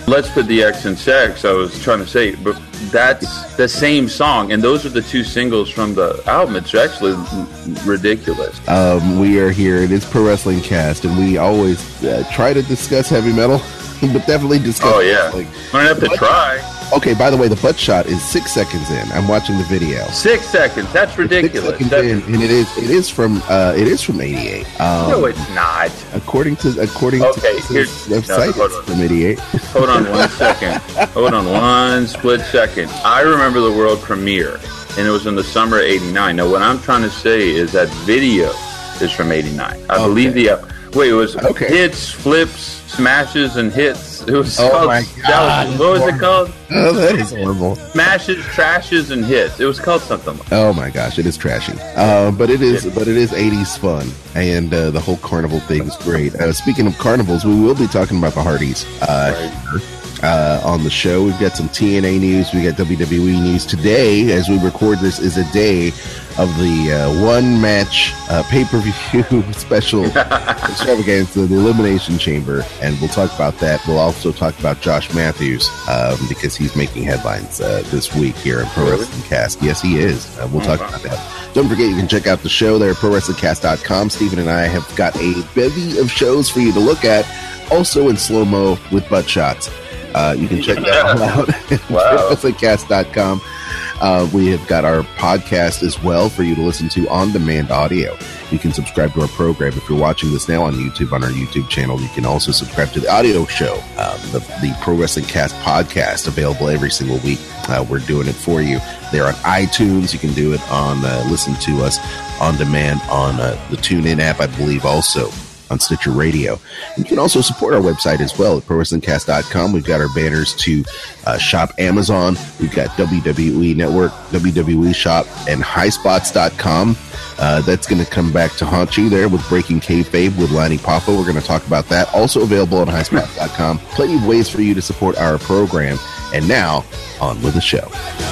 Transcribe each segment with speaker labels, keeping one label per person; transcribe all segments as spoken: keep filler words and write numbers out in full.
Speaker 1: Let's Put the X in Sex, I was trying to say, but that's the same song, and those are the two singles from the album. It's actually ridiculous.
Speaker 2: Um, we are here. It is Pro Wrestling Cast, and we always uh, try to discuss heavy metal, but definitely discuss
Speaker 1: Oh, yeah.
Speaker 2: wrestling.
Speaker 1: I don't have to try.
Speaker 2: Okay, by the way, the butt shot is six seconds in. I'm watching the video.
Speaker 1: Six seconds. That's ridiculous.
Speaker 2: Six seconds
Speaker 1: That's...
Speaker 2: in, and it is it is from uh, it is from eighty-eight. Um,
Speaker 1: no, it's not.
Speaker 2: According to according
Speaker 1: okay,
Speaker 2: to
Speaker 1: here's
Speaker 2: website,
Speaker 1: no,
Speaker 2: it's from eighty-eight.
Speaker 1: Hold on one second. Hold on one split second. I remember the world premiere, and it was in the summer of eighty-nine. Now, what I'm trying to say is that video is from eighty-nine. I okay. believe the uh, wait, it was okay. hits, flips, smashes, and hits. It was
Speaker 2: oh
Speaker 1: called,
Speaker 2: my God.
Speaker 1: Was, what was it called?
Speaker 2: Oh, that is horrible.
Speaker 1: Smashes, trashes, and hits. It was called something like that.
Speaker 2: Oh my gosh, it is trashy. Uh, but it is, but it is eighties fun, and uh, the whole carnival thing is great. Uh, speaking of carnivals, we will be talking about the Hardys uh, right. uh, on the show. We've got some T N A news. We got W W E news today. As we record this, is a day of the uh, one match uh, pay-per-view special extravaganza, the Elimination Chamber, and we'll talk about that. We'll also talk about Josh Matthews um, because he's making headlines uh, this week here in Pro
Speaker 1: really?
Speaker 2: Wrestling Cast. Yes, he is. Uh, we'll oh, talk wow. about that. Don't forget, you can check out the show there at pro wrestling cast dot com. Steven and I have got a bevy of shows for you to look at, also in slow-mo with butt shots. Uh, you can check that all out at
Speaker 1: wow.
Speaker 2: pro wrestling cast dot com. Uh, we have got our podcast as well for you to listen to on-demand audio. You can subscribe to our program. If you're watching this now on YouTube, on our YouTube channel, you can also subscribe to the audio show, um, the, the Pro Wrestling Cast podcast, available every single week. Uh, we're doing it for you. They're on iTunes. You can do it on, uh, listen to us on demand on uh, the TuneIn app, I believe, also on Stitcher Radio. And you can also support our website as well at pro wrestling cast dot com. We've got our banners to uh, shop Amazon. We've got W W E Network, W W E Shop, and high spots dot com. Uh, that's going to come back to haunt you there with Breaking Kayfabe with Lanny Papa. We're going to talk about that. Also available on high spots dot com. Plenty of ways for you to support our program. And now, on with the show.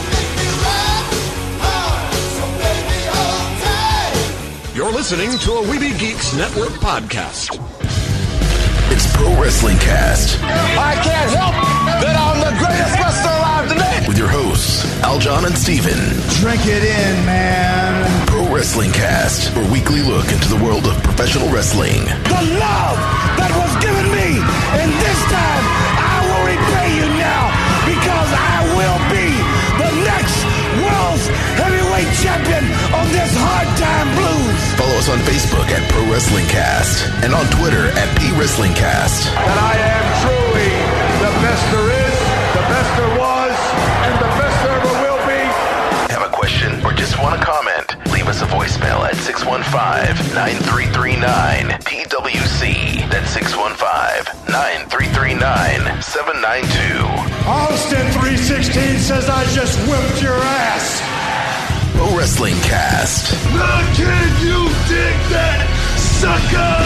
Speaker 3: You're listening to a Weeby Geeks Network podcast.
Speaker 4: It's Pro Wrestling Cast.
Speaker 5: I can't help that I'm the greatest wrestler alive today.
Speaker 4: With your hosts, Aljon and Steven.
Speaker 5: Drink it in, man.
Speaker 4: Pro Wrestling Cast, a weekly look into the world of professional wrestling.
Speaker 5: The love that was given me, and this time I will repay you now, because I will be the next world's heavyweight champion on this hard time blues.
Speaker 4: Follow us on Facebook at Pro Wrestling Cast and on Twitter at P Wrestling Cast.
Speaker 6: That I am truly the best there is, the best there was, and the best there ever will be.
Speaker 4: Have a question or just want to comment? Leave us a voicemail at six one five, nine three three nine, P W C. That's six one five, nine three three nine, seven nine two.
Speaker 6: Austin three sixteen says I just whipped your ass.
Speaker 4: Pro Wrestling Cast.
Speaker 6: Now can you dig that, sucker?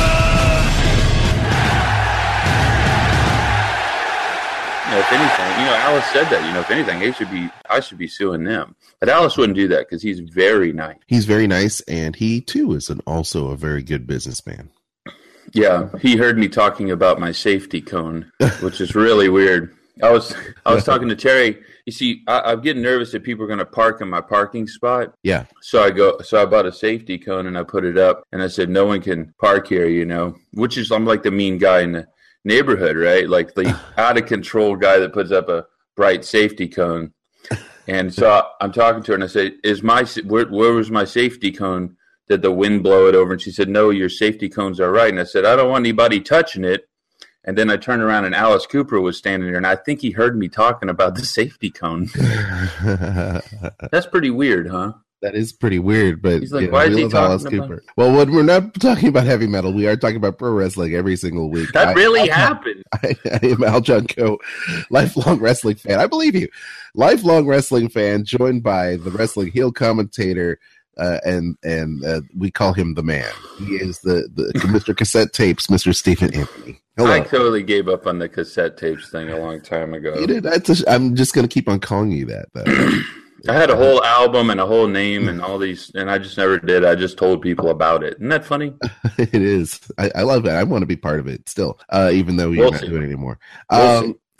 Speaker 1: You know, if anything, you know, Alice said that, you know, if anything, they should be, I should be suing them. But Alice wouldn't do that because he's very nice.
Speaker 2: He's very nice, and he, too, is an, also a very good businessman.
Speaker 1: Yeah, he heard me talking about my safety cone, which is really weird. I was I was talking to Terry. You see, I, I'm getting nervous that people are going to park in my parking spot.
Speaker 2: Yeah. So
Speaker 1: I go. So I bought a safety cone and I put it up, and I said, "No one can park here," you know. Which is, I'm like the mean guy in the neighborhood, right? Like the out of control guy that puts up a bright safety cone. And so I'm talking to her, and I said, "Is my where, where was my safety cone? Did the wind blow it over?" And she said, "No, your safety cones are right." And I said, "I don't want anybody touching it." And then I turned around and Alice Cooper was standing there, and I think he heard me talking about the safety cone. That's pretty weird, huh?
Speaker 2: That is pretty weird, but
Speaker 1: he's like,
Speaker 2: yeah,
Speaker 1: why is he talking
Speaker 2: Alice
Speaker 1: about
Speaker 2: Cooper. Well, when we're not talking about heavy metal, we are talking about pro wrestling every single week.
Speaker 1: That
Speaker 2: I,
Speaker 1: really
Speaker 2: I,
Speaker 1: happened.
Speaker 2: I, I am Aljon Coe, lifelong wrestling fan. I believe you. Lifelong wrestling fan, joined by the wrestling heel commentator, uh, and and uh, we call him the man. He is the, the Mister Cassette Tapes, Mister Stephen Anthony. Hello.
Speaker 1: I totally gave up on the cassette tapes thing a long time ago.
Speaker 2: You did? That's a, I'm just going to keep on calling you that, though.
Speaker 1: I had a whole album and a whole name and all these, and I just never did. I just told people about it. Isn't that funny?
Speaker 2: It is. I, I love it. I want to be part of it still, uh, even though you're
Speaker 1: we'll
Speaker 2: not
Speaker 1: see.
Speaker 2: doing it anymore.
Speaker 1: We'll
Speaker 2: Um,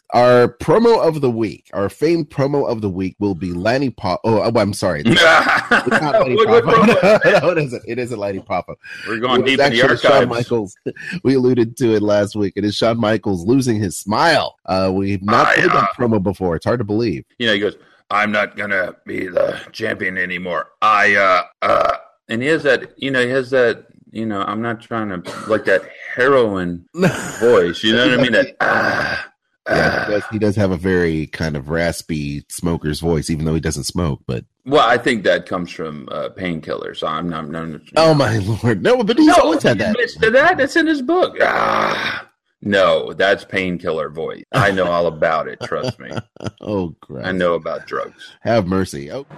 Speaker 2: our promo of the week, our famed promo of the week will be Lanny Poffo. Oh, oh, I'm sorry. It's, it's not Lanny Poffo. No, it isn't. It isn't Lanny Poffo.
Speaker 1: We're going deep in the archives.
Speaker 2: Shawn Michaels. We alluded to it last week. It is Shawn Michaels losing his smile. Uh, we've not I, played uh, that promo before. It's hard to believe.
Speaker 1: You know, he goes, I'm not going to be the champion anymore. I, uh, uh, and he has that, you know, he has that, you know, I'm not trying to, like that heroin voice. You know what I mean? That, ah.
Speaker 2: Yeah, he does, he does have a very kind of raspy smoker's voice, even though he doesn't smoke. But
Speaker 1: well, I think that comes from uh, painkillers. I'm not. I'm not
Speaker 2: oh my lord, no! But he's
Speaker 1: no,
Speaker 2: always had that.
Speaker 1: To that. That's in his book. Ah, no, that's painkiller voice. I know all about it. Trust me.
Speaker 2: Oh, Christ.
Speaker 1: I know about drugs.
Speaker 2: Have mercy. Oh.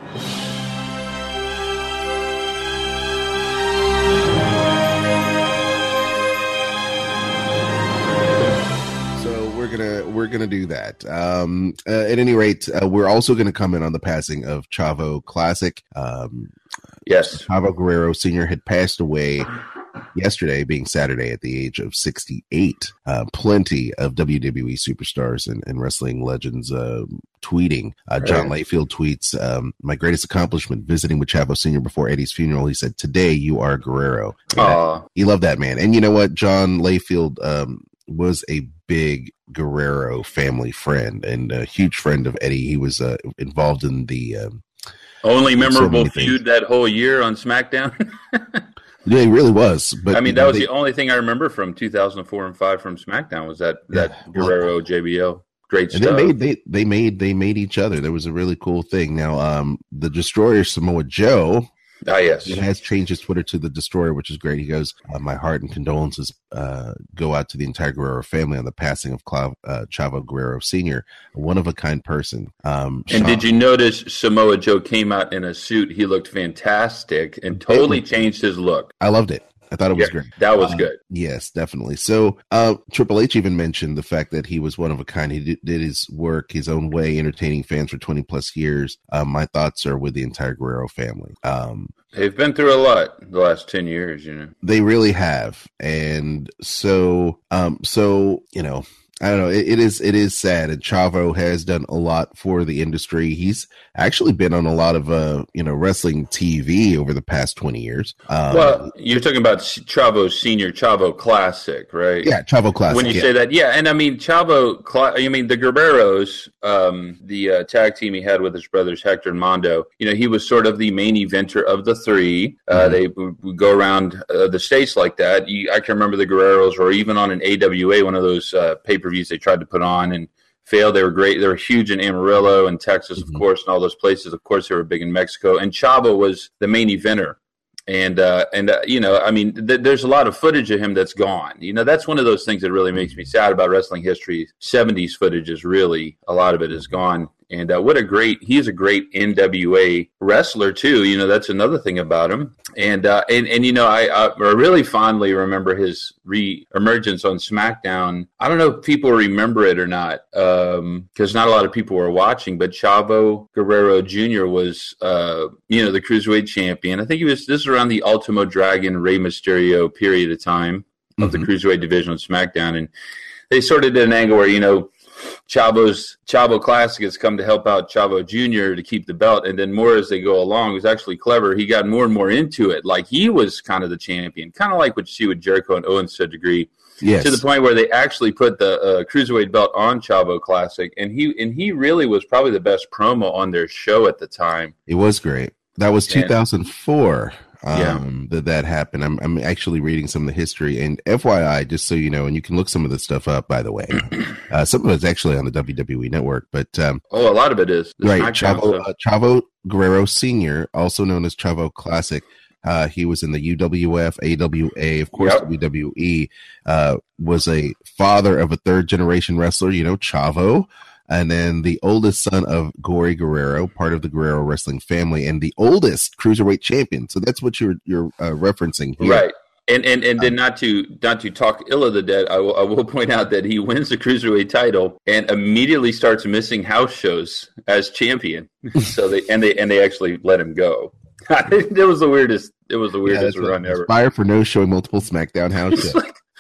Speaker 2: We're gonna we're gonna do that. Um, uh, at any rate, uh, we're also going to comment on the passing of Chavo Classic. Um,
Speaker 1: yes,
Speaker 2: Chavo Guerrero Senior had passed away yesterday, being Saturday, at the age of sixty-eight. Uh, plenty of W W E superstars and, and wrestling legends uh, tweeting. Uh, John right. Layfield tweets, um, "My greatest accomplishment: visiting with Chavo Senior before Eddie's funeral." He said, "Today you are Guerrero."
Speaker 1: Aww.
Speaker 2: He loved that man, and you know what? John Layfield um, was a big Guerrero family friend and a huge friend of Eddie. He was uh, involved in the um,
Speaker 1: only memorable so feud that whole year on SmackDown.
Speaker 2: Yeah, he really was. But
Speaker 1: I mean, that was they, the only thing I remember from two thousand four and five from SmackDown was that that yeah, Guerrero J B L. Great
Speaker 2: and
Speaker 1: stuff.
Speaker 2: They made they they made they made each other. There was a really cool thing. Now, um, the Destroyer Samoa Joe.
Speaker 1: Ah, yes.
Speaker 2: He has changed his Twitter to the Destroyer, which is great. He goes, uh, "My heart and condolences uh, go out to the entire Guerrero family on the passing of Clav- uh, Chavo Guerrero Senior, a one-of-a-kind person." Um,
Speaker 1: and Sean- did you notice Samoa Joe came out in a suit? He looked fantastic and totally changed his look.
Speaker 2: I loved it. I thought it was
Speaker 1: yeah,
Speaker 2: great.
Speaker 1: That was
Speaker 2: uh,
Speaker 1: good.
Speaker 2: Yes, definitely. So uh, Triple H even mentioned the fact that he was one of a kind. He did, did his work his own way, entertaining fans for twenty plus years. Uh, my thoughts are with the entire Guerrero family. Um,
Speaker 1: They've been through a lot the last ten years, you know.
Speaker 2: They really have. And so, um, so, you know, I don't know. It, it is it is sad, and Chavo has done a lot for the industry. He's actually been on a lot of uh, you know wrestling T V over the past twenty years. Um,
Speaker 1: well, you're talking about Chavo Senior, Chavo Classic, right?
Speaker 2: Yeah, Chavo Classic.
Speaker 1: When you
Speaker 2: yeah.
Speaker 1: say that, yeah, and I mean Chavo. Cla- I mean the Guerreros, um, the uh, tag team he had with his brothers Hector and Mondo. You know, he was sort of the main eventer of the three. Uh, mm-hmm. They would, would go around uh, the states like that. You, I can remember the Guerreros, or even on an A W A, one of those uh, pay per views they tried to put on and failed. They were great. They were huge in Amarillo and Texas, of mm-hmm. course, and all those places. Of course, they were big in Mexico. And Chavo was the main eventer. And, uh, and uh, you know, I mean, th- there's a lot of footage of him that's gone. You know, that's one of those things that really makes me sad about wrestling history. seventies footage is really, a lot of it is gone. And uh, what a great, he's a great N W A wrestler too. You know, that's another thing about him. And, uh, and, and, you know, I, I really fondly remember his re-emergence on SmackDown. I don't know if people remember it or not, um, because not a lot of people were watching, but Chavo Guerrero Junior was, uh, you know, the Cruiserweight champion. I think he was, this is around the Ultimo Dragon, Rey Mysterio period of time of mm-hmm. the Cruiserweight division on SmackDown. And they sort of did an angle where, you know, Chavo's Chavo Classic has come to help out Chavo Junior to keep the belt, and then more as they go along. It was actually clever. He got more and more into it. Like he was kind of the champion, kind of like what you see with Jericho and Owens to a degree,
Speaker 2: yes.
Speaker 1: to the point where they actually put the uh, Cruiserweight belt on Chavo Classic, and he and he really was probably the best promo on their show at the time.
Speaker 2: It was great. That was two thousand four. Um,
Speaker 1: yeah.
Speaker 2: that that happened. I'm I'm actually reading some of the history, and F Y I, just so you know, and you can look some of this stuff up, by the way. uh, some of it's actually on the W W E network, but um,
Speaker 1: oh, a lot of it is
Speaker 2: right. Chavo, uh, Chavo Guerrero Senior, also known as Chavo Classic. Uh, he was in the U W F, A W A, of course, yep. W W E. Uh, was a father of a third generation wrestler, you know, Chavo. And then the oldest son of Gory Guerrero, part of the Guerrero wrestling family, and the oldest cruiserweight champion. So that's what you're you're uh, referencing here,
Speaker 1: right? And and and then not to not to talk ill of the dead, I will, I will point out that he wins the cruiserweight title and immediately starts missing house shows as champion. So they and they and they actually let him go. It was the weirdest. It was the weirdest
Speaker 2: yeah,
Speaker 1: run ever.
Speaker 2: Fire for no showing multiple SmackDown house shows.
Speaker 1: Like,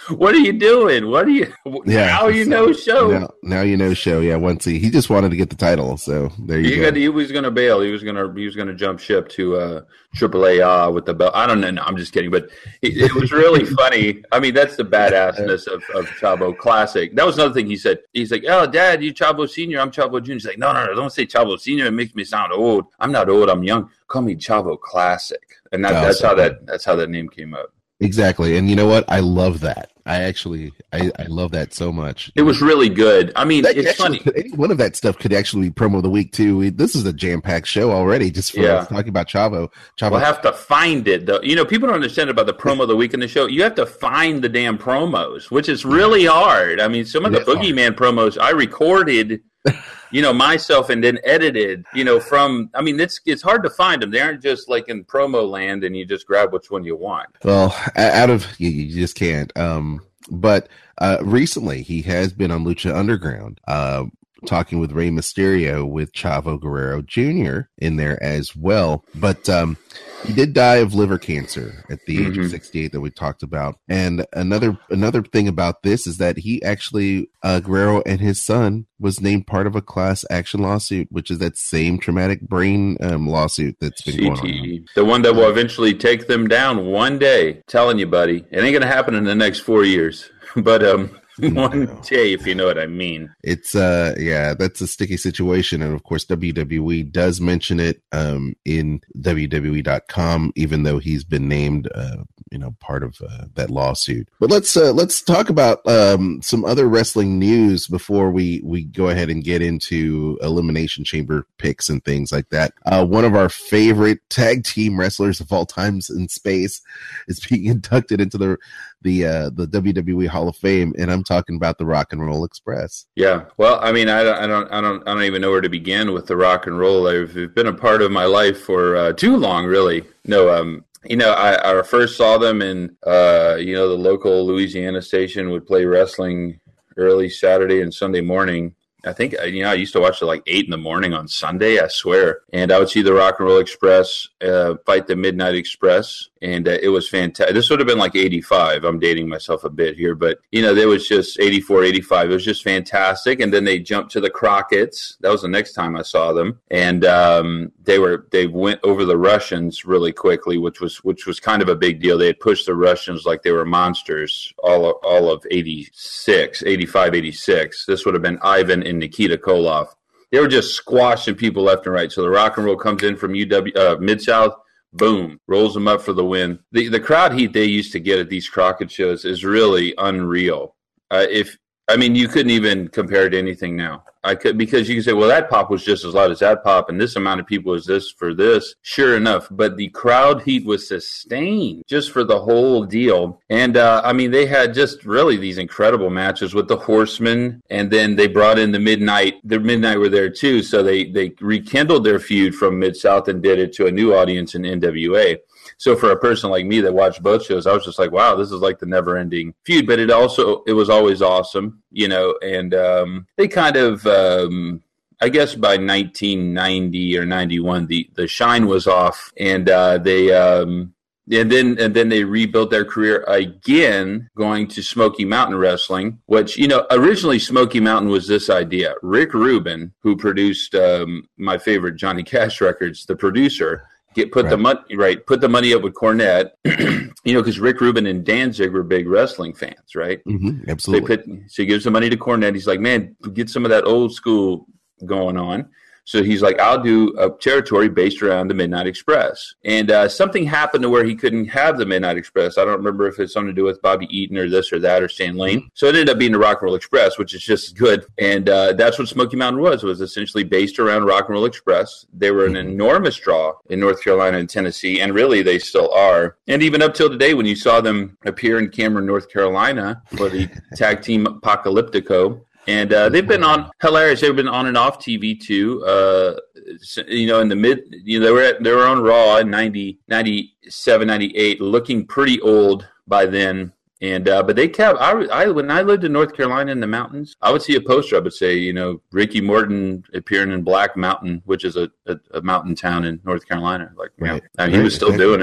Speaker 1: What are you doing? What are you?
Speaker 2: Yeah,
Speaker 1: now you know show.
Speaker 2: Now, now you know show. Yeah, once he he just wanted to get the title, so there you
Speaker 1: he
Speaker 2: go.
Speaker 1: Got, he was going to bail. He was going to he was going to jump ship to uh, triple A uh, with the belt. I don't know. No, I'm just kidding. But it, it was really funny. I mean, that's the badassness of, of Chavo Classic. That was another thing he said. He's like, "Oh, Dad, you Chavo Senior. I'm Chavo Junior" He's like, "No, no, no, don't say Chavo Senior. It makes me sound old. I'm not old. I'm young. Call me Chavo Classic." And that, that's how that that's how that name came up.
Speaker 2: Exactly. And you know what? I love that. I actually, I, I love that so much.
Speaker 1: It was really good. I mean,
Speaker 2: that
Speaker 1: it's
Speaker 2: actually,
Speaker 1: funny.
Speaker 2: Any one of that stuff could actually be promo of the week too. This is a jam-packed show already, just for
Speaker 1: Yeah.
Speaker 2: us talking about Chavo. Chavo.
Speaker 1: We'll have to find it, though. You know, people don't understand about the promo of the week in the show. You have to find the damn promos, which is really hard. I mean, some of the
Speaker 2: It's hard.
Speaker 1: Boogeyman promos I recorded, you know, myself and then edited, you know, from, I mean, it's it's hard to find them. They aren't just like in promo land and you just grab which one you want.
Speaker 2: Well, a- out of you, you just can't. Um, but uh, recently he has been on Lucha Underground, uh, talking with Rey Mysterio with Chavo Guerrero Junior in there as well. But um, he did die of liver cancer at the age
Speaker 1: Mhm.
Speaker 2: of sixty-eight that we talked about. And another another thing about this is that he actually, uh, Guerrero and his son was named part of a class action lawsuit, which is that same traumatic brain um, lawsuit that's been going on.
Speaker 1: C T E, the one that will eventually take them down one day. Telling you, buddy, it ain't going to happen in the next four years. But um, one day, if you know what I mean.
Speaker 2: It's uh yeah, that's a sticky situation, and of course W W E does mention it um in W W E dot com, even though he's been named uh you know part of uh, that lawsuit. But let's uh, let's talk about um some other wrestling news before we we go ahead and get into Elimination Chamber picks and things like that. Uh one of our favorite tag team wrestlers of all times in space is being inducted into the the uh the W W E Hall of Fame, and I'm talking about the Rock and Roll Express.
Speaker 1: Yeah, well, I mean, I don't, I don't, I don't, I don't even know where to begin with the Rock and Roll. They've been a part of my life for uh, too long, really. No, um, you know, I, I first saw them in, uh, you know, the local Louisiana station would play wrestling early Saturday and Sunday morning. I think, you know, I used to watch it like eight in the morning on Sunday, I swear. And I would see the Rock and Roll Express uh, fight the Midnight Express. And uh, it was fantastic. This would have been like eighty-five. I'm dating myself a bit here. But, you know, there was just eighty-four, eighty-five. It was just fantastic. And then they jumped to the Crockett's. That was the next time I saw them. And um, they were they went over the Russians really quickly, which was which was kind of a big deal. They had pushed the Russians like they were monsters all of, all of eighty-six, eighty-five, eighty-six. This would have been Ivan and Nikita Koloff. They were just squashing people left and right. So the Rock and Roll comes in from U W uh, Mid-South. Boom, rolls them up for the win. The the crowd heat they used to get at these Crockett shows is really unreal. Uh, if I mean, you couldn't even compare it to anything now. I could because you can say, well, that pop was just as loud as that pop, and this amount of people is this for this. Sure enough, but the crowd heat was sustained just for the whole deal. And uh, I mean, they had just really these incredible matches with the Horsemen, and then they brought in the Midnight. The Midnight were there too, so they they rekindled their feud from Mid-South and did it to a new audience in N W A. So for a person like me that watched both shows, I was just like, wow, this is like the never-ending feud. But it also, it was always awesome, you know, and um, they kind of, um, I guess by nineteen ninety or ninety-one, the, the shine was off, and uh, they, um, and then and then they rebuilt their career again, going to Smoky Mountain Wrestling, which, you know, originally Smoky Mountain was this idea. Rick Rubin, who produced um, my favorite Johnny Cash records, the producer, Get put right. the money right. Put the money up with Cornette, you know, because Rick Rubin and Danzig were big wrestling fans, right?
Speaker 2: Mm-hmm, absolutely.
Speaker 1: So, put, so he gives the money to Cornette. He's like, man, get some of that old school going on. So he's like, I'll do a territory based around the Midnight Express. And uh, something happened to where he couldn't have the Midnight Express. I don't remember if it's something to do with Bobby Eaton or this or that or Stan Lane. So it ended up being the Rock and Roll Express, which is just good. And uh, that's what Smoky Mountain was. It was essentially based around Rock and Roll Express. They were an enormous draw in North Carolina and Tennessee, and really they still are. And even up till today, when you saw them appear in Cameron, North Carolina for the tag team Apocalyptico, and uh, they've been on hilarious. They've been on and off T V too. Uh, you know, in the mid, you know, they were at, they were on Raw in ninety, ninety-seven, ninety-eight, looking pretty old by then. And uh, but they kept. I, I when I lived in North Carolina in the mountains, I would see a poster. I would say, you know, Ricky Morton appearing in Black Mountain, which is a, a, a mountain town in North Carolina. Like,
Speaker 2: right.
Speaker 1: yeah, I mean, he was still doing it.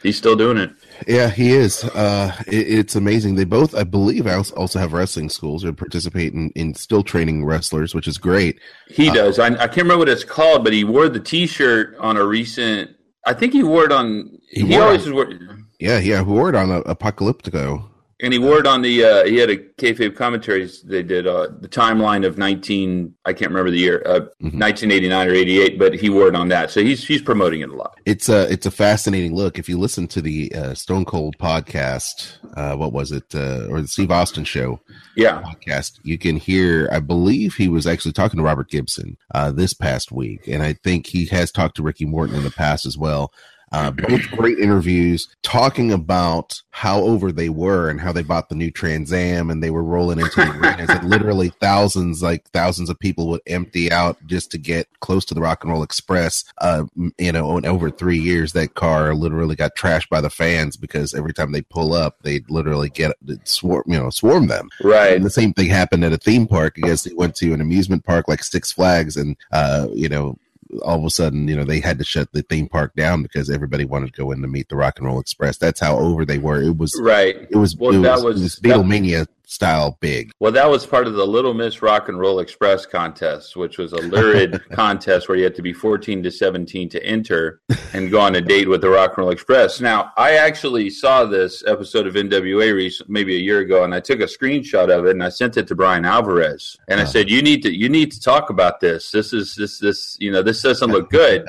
Speaker 1: He's still doing it.
Speaker 2: Yeah, he is. Uh, it, it's amazing. They both, I believe, also have wrestling schools or participate in, in still training wrestlers, which is great.
Speaker 1: He
Speaker 2: uh,
Speaker 1: does. I, I can't remember what it's called, but he wore the T-shirt on a recent. I think he wore it on. He, he always
Speaker 2: on,
Speaker 1: wore.
Speaker 2: Yeah, yeah, he wore it on uh, Apocalyptico.
Speaker 1: And he wore it on the, uh, he had a kayfabe commentaries they did, uh, the timeline of nineteen, I can't remember the year, uh, mm-hmm. nineteen eighty-nine or eighty-eight, but he wore it on that. So he's he's promoting it a lot.
Speaker 2: It's a, it's a fascinating look. If you listen to the uh, Stone Cold podcast, uh, what was it, uh, or the Steve Austin show
Speaker 1: yeah.
Speaker 2: podcast, you can hear, I believe he was actually talking to Robert Gibson uh, this past week. And I think he has talked to Ricky Morton in the past as well. Uh, both great interviews talking about how over they were and how they bought the new Trans Am and they were rolling into the arenas and literally thousands, like thousands of people would empty out just to get close to the Rock and Roll Express. Uh, you know, in over three years, that car literally got trashed by the fans because every time they pull up, they literally get swarm, you know, swarm them.
Speaker 1: Right.
Speaker 2: And the same thing happened at a theme park. I guess they went to an amusement park like Six Flags and, uh, you know, all of a sudden, you know, they had to shut the theme park down because everybody wanted to go in to meet the Rock and Roll Express. That's how over they were. It was
Speaker 1: right.
Speaker 2: It was
Speaker 1: well,
Speaker 2: it
Speaker 1: that
Speaker 2: was,
Speaker 1: was,
Speaker 2: it was Beatlemania style big.
Speaker 1: Well, that was part of the Little Miss Rock and Roll Express contest, which was a lurid contest where you had to be fourteen to seventeen to enter and go on a date with the Rock and Roll Express. Now, I actually saw this episode of N W A recent, maybe a year ago, and I took a screenshot of it and I sent it to Brian Alvarez. And I said, "You need to, you need to talk about this. This is this, this, you know, this doesn't look good.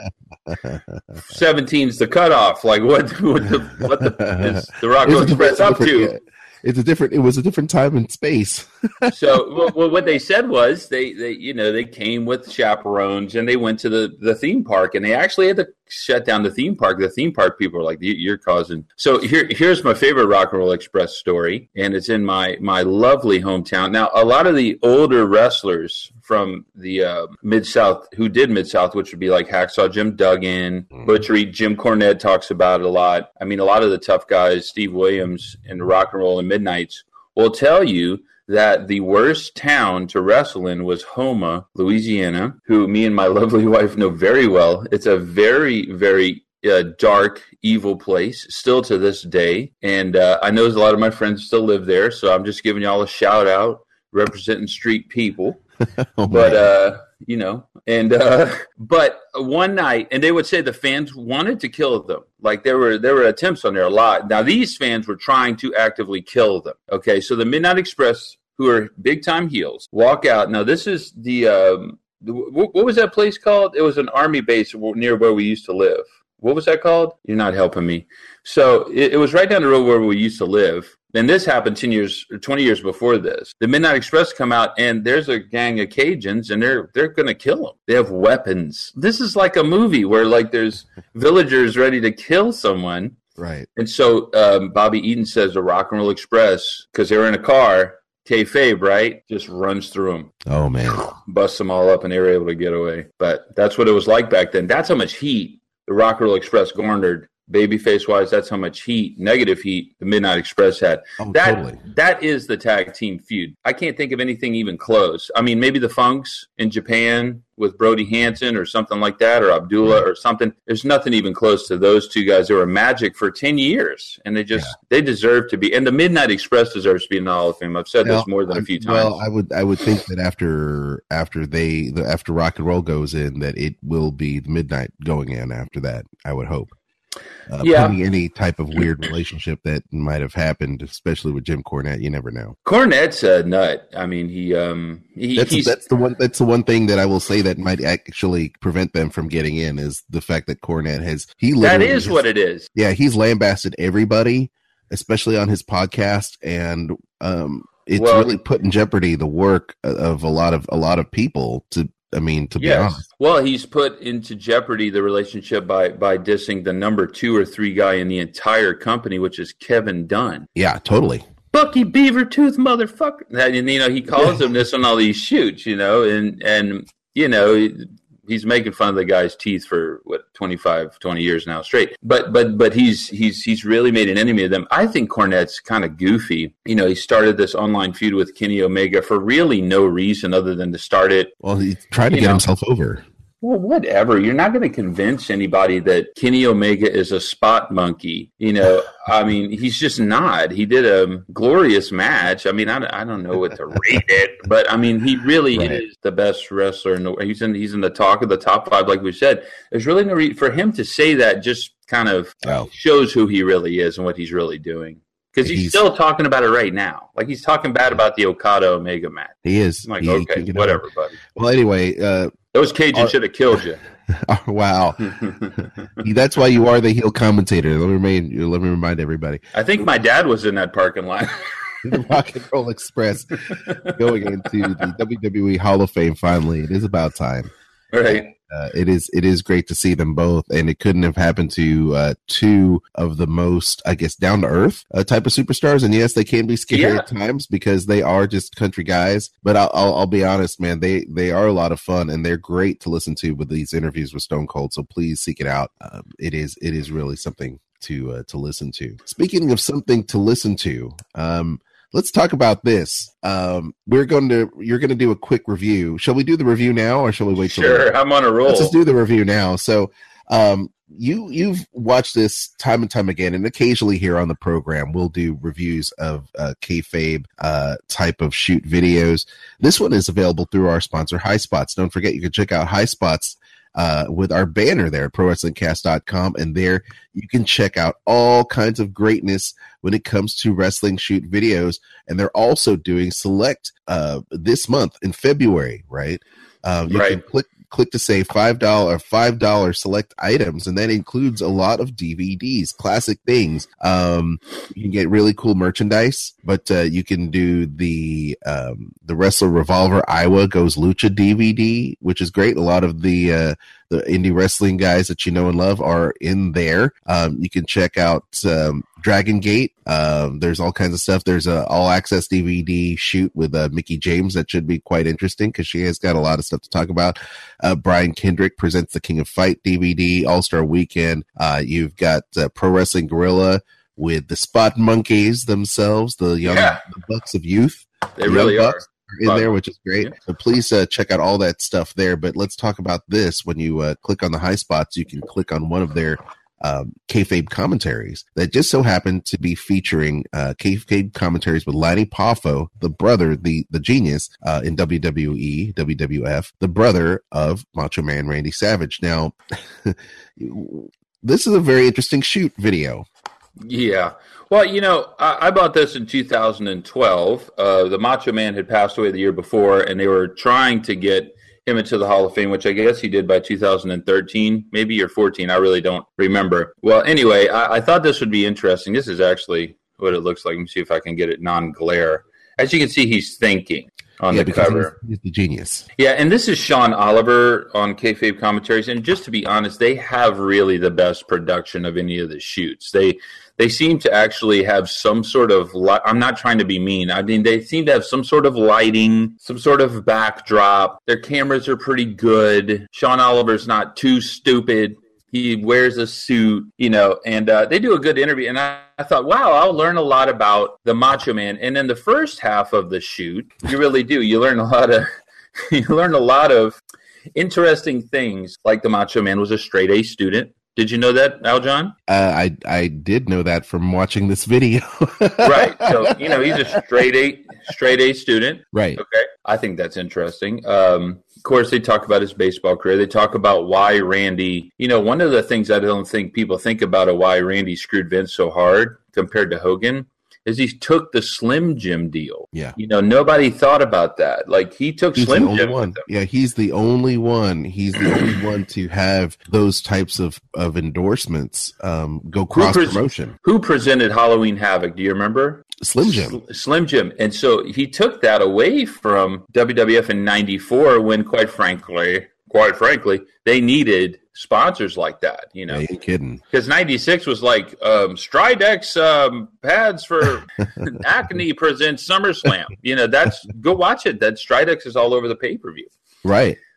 Speaker 1: seventeen's the cutoff. Like what, what the, what the is the Rock and Roll Express up to?"
Speaker 2: Yeah. It's a different. It was a different time and space.
Speaker 1: So, well, well, what they said was they, they, you know, they came with chaperones and they went to the, the theme park and they actually had to shut down the theme park. The theme park people were like, "You're causing." So here, here's my favorite Rock and Roll Express story, and it's in my my lovely hometown. Now, a lot of the older wrestlers from the uh, Mid-South who did Mid-South, which would be like Hacksaw Jim Duggan, mm. Butch Reed, Jim Cornette talks about it a lot. I mean, a lot of the tough guys, Steve Williams and Rock and Roll and Midnights, will tell you that the worst town to wrestle in was Houma, Louisiana, who me and my lovely wife know very well. It's a very, very uh, dark, evil place still to this day. And uh, I know a lot of my friends still live there, so I'm just giving y'all a shout out representing street people. oh, but, uh, you know, and, uh, but one night, and they would say the fans wanted to kill them. Like there were, there were attempts on there a lot. Now these fans were trying to actively kill them. Okay. So the Midnight Express, who are big time heels, walk out. Now this is the, um, the, what was that place called? It was an army base near where we used to live. What was that called? You're not helping me. So it, it was right down the road where we used to live. And this happened ten years, twenty years before this. The Midnight Express come out, and there's a gang of Cajuns, and they're they're going to kill them. They have weapons. This is like a movie where like there's villagers ready to kill someone.
Speaker 2: Right.
Speaker 1: And so um, Bobby Eaton says the Rock and Roll Express, because they were in a car, kayfabe, right, just runs through them.
Speaker 2: Oh, man.
Speaker 1: Busts them all up, and they were able to get away. But that's what it was like back then. That's how much heat the Rock and Roll Express garnered. Babyface wise, that's how much heat, negative heat, the Midnight Express had.
Speaker 2: Oh,
Speaker 1: that
Speaker 2: totally.
Speaker 1: That is the tag team feud. I can't think of anything even close. I mean, maybe the Funks in Japan with Brody Hansen or something like that, or Abdullah or something. There's nothing even close to those two guys. They were magic for ten years, and they just yeah. they deserve to be. And the Midnight Express deserves to be in the Hall of Fame. I've said
Speaker 2: well,
Speaker 1: this more than a few times.
Speaker 2: Well, I would I would think that after after they the, after Rock and Roll goes in, that it will be the Midnight going in after that. I would hope. Uh,
Speaker 1: yeah.
Speaker 2: Any type of weird relationship that might have happened, especially with Jim Cornette, you never know.
Speaker 1: Cornette's a nut. I mean, he um, he,
Speaker 2: that's,
Speaker 1: he's
Speaker 2: that's the one. That's the one thing that I will say that might actually prevent them from getting in is the fact that Cornette has he.
Speaker 1: That is
Speaker 2: has,
Speaker 1: what it is.
Speaker 2: Yeah, he's lambasted everybody, especially on his podcast, and um, it's well, really put in jeopardy the work of a lot of a lot of people to. I mean, to
Speaker 1: yes.
Speaker 2: be honest.
Speaker 1: Well, he's put into jeopardy the relationship by by dissing the number two or three guy in the entire company, which is Kevin Dunn.
Speaker 2: Yeah, totally.
Speaker 1: Bucky Beavertooth motherfucker. And, you know, he calls him this on all these shoots, you know, and, and you know, he's making fun of the guy's teeth for what twenty-five, twenty years now straight. But but but he's he's he's really made an enemy of them. I think Cornette's kind of goofy. You know, he started this online feud with Kenny Omega for really no reason other than to start it.
Speaker 2: Well, he tried to get
Speaker 1: know.
Speaker 2: himself over.
Speaker 1: Well, whatever. You're not going to convince anybody that Kenny Omega is a spot monkey. You know, I mean, he's just not. He did a glorious match. I mean, I, I don't know what to rate it, but I mean, he really right. is the best wrestler in the world. He's in, he's in the talk of the top five, like we said. There's really no reason for him to say that. Just kind of wow. shows who he really is and what he's really doing. Because he's, he's still talking about it right now. Like, he's talking bad about the Okada-Omega match.
Speaker 2: He is.
Speaker 1: I'm like,
Speaker 2: he,
Speaker 1: okay,
Speaker 2: he
Speaker 1: whatever, buddy.
Speaker 2: Well, anyway. Uh,
Speaker 1: Those Cajuns should have killed you.
Speaker 2: Oh, wow. That's why you are the heel commentator. Let me remind, let me remind everybody.
Speaker 1: I think my dad was in that parking lot.
Speaker 2: The Rock and Roll Express going into the W W E Hall of Fame finally. It is about time.
Speaker 1: Right.
Speaker 2: Uh, it is it is great to see them both, and it couldn't have happened to uh, two of the most, I guess, down to earth uh, type of superstars. And yes, they can be scary yeah. at times because they are just country guys. But I'll, I'll I'll be honest, man, they they are a lot of fun, and they're great to listen to with these interviews with Stone Cold. So please seek it out. Um, it is it is really something to uh, to listen to. Speaking of something to listen to, um, let's talk about this. Um, we're going to, you're going to do a quick review. Shall we do the review now, or shall we wait?
Speaker 1: Sure, till I'm on a roll.
Speaker 2: Let's just do the review now. So, um, you you've watched this time and time again, and occasionally here on the program we'll do reviews of uh, kayfabe uh, type of shoot videos. This one is available through our sponsor, High Spots. Don't forget, you can check out High Spots Uh, with our banner there at pro wrestling cast dot com, and there you can check out all kinds of greatness when it comes to wrestling shoot videos. And they're also doing select uh, this month in February, right? Um, you
Speaker 1: right.
Speaker 2: can click click to say five dollars five dollars select items, and that includes a lot of D V Ds, classic things. Um, you can get really cool merchandise, but uh, you can do the um, the Wrestler Revolver Iowa Goes Lucha D V D, which is great. A lot of the uh, the indie wrestling guys that you know and love are in there. Um, you can check out um, Dragon Gate. Um, there's all kinds of stuff. There's a all access D V D shoot with uh, Mickie James that should be quite interesting because she has got a lot of stuff to talk about. Uh, Brian Kendrick presents the King of Fight D V D, All-Star Weekend. Uh, you've got uh, Pro Wrestling Guerrilla with the Spot Monkeys themselves, the young
Speaker 1: yeah.
Speaker 2: the Bucks of Youth.
Speaker 1: They
Speaker 2: the
Speaker 1: really are.
Speaker 2: Bucks in there, which is great. So please uh, check out all that stuff there. But let's talk about this. When you uh, click on the High Spots, you can click on one of their um, kayfabe commentaries that just so happen to be featuring uh, kayfabe commentaries with Lanny Poffo, the brother, the the genius uh, in W W E, W W F, the brother of Macho Man Randy Savage. Now, this is a very interesting shoot video.
Speaker 1: Yeah. Well, you know, I, I bought this in two thousand twelve. Uh, the Macho Man had passed away the year before, and they were trying to get him into the Hall of Fame, which I guess he did by two thousand thirteen, maybe, or fourteen. I really don't remember. Well, anyway, I, I thought this would be interesting. This is actually what it looks like. Let me see if I can get it non-glare. As you can see, he's thinking on
Speaker 2: yeah,
Speaker 1: the cover.
Speaker 2: He's, he's the genius.
Speaker 1: Yeah, and this is Sean Oliver on Kayfabe Commentaries. And just to be honest, they have really the best production of any of the shoots. They they seem to actually have some sort of li- I'm not trying to be mean. I mean, they seem to have some sort of lighting, some sort of backdrop. Their cameras are pretty good. Sean Oliver's not too stupid. He wears a suit, you know, and uh, they do a good interview. And I, I thought, wow, I'll learn a lot about the Macho Man. And in the first half of the shoot, you really do. You learn a lot of, you learn a lot of interesting things. Like the Macho Man was a straight A student. Did you know that, Aljon?
Speaker 2: Uh, I I did know that from watching this video.
Speaker 1: Right. So, you know, he's a straight A straight A student.
Speaker 2: Right.
Speaker 1: Okay. I think that's interesting. Um, of course, they talk about his baseball career. They talk about why Randy, you know, one of the things I don't think people think about of why Randy screwed Vince so hard compared to Hogan is he took the Slim Jim deal.
Speaker 2: Yeah.
Speaker 1: You know, nobody thought about that. Like, he took
Speaker 2: he's
Speaker 1: Slim
Speaker 2: the
Speaker 1: Jim.
Speaker 2: One. Yeah, he's the only one. He's the only one to have those types of, of endorsements um, go cross
Speaker 1: who pres-
Speaker 2: promotion.
Speaker 1: Who presented Halloween Havoc? Do you remember?
Speaker 2: Slim Jim.
Speaker 1: Slim Jim. And so he took that away from W W F in ninety-four when, quite frankly, quite frankly, they needed sponsors like that, you know.
Speaker 2: Yeah, you're kidding.
Speaker 1: Because ninety-six was like um, Stridex um, pads for Acne presents SummerSlam. You know, that's go watch it. That Stridex is all over the pay per view.
Speaker 2: Right.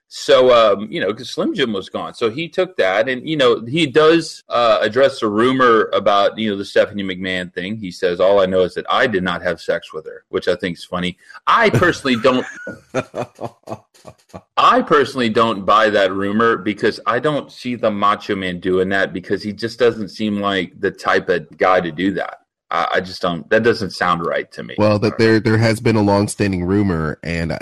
Speaker 1: So, um, you know, because Slim Jim was gone. So he took that, and, you know, he does uh, address a rumor about, you know, the Stephanie McMahon thing. He says, all I know is that I did not have sex with her, which I think is funny. I personally don't I personally don't buy that rumor because I don't see the Macho Man doing that because he just doesn't seem like the type of guy to do that. I, I just don't, that doesn't sound right to me.
Speaker 2: Well, that there there has been a long-standing rumor, and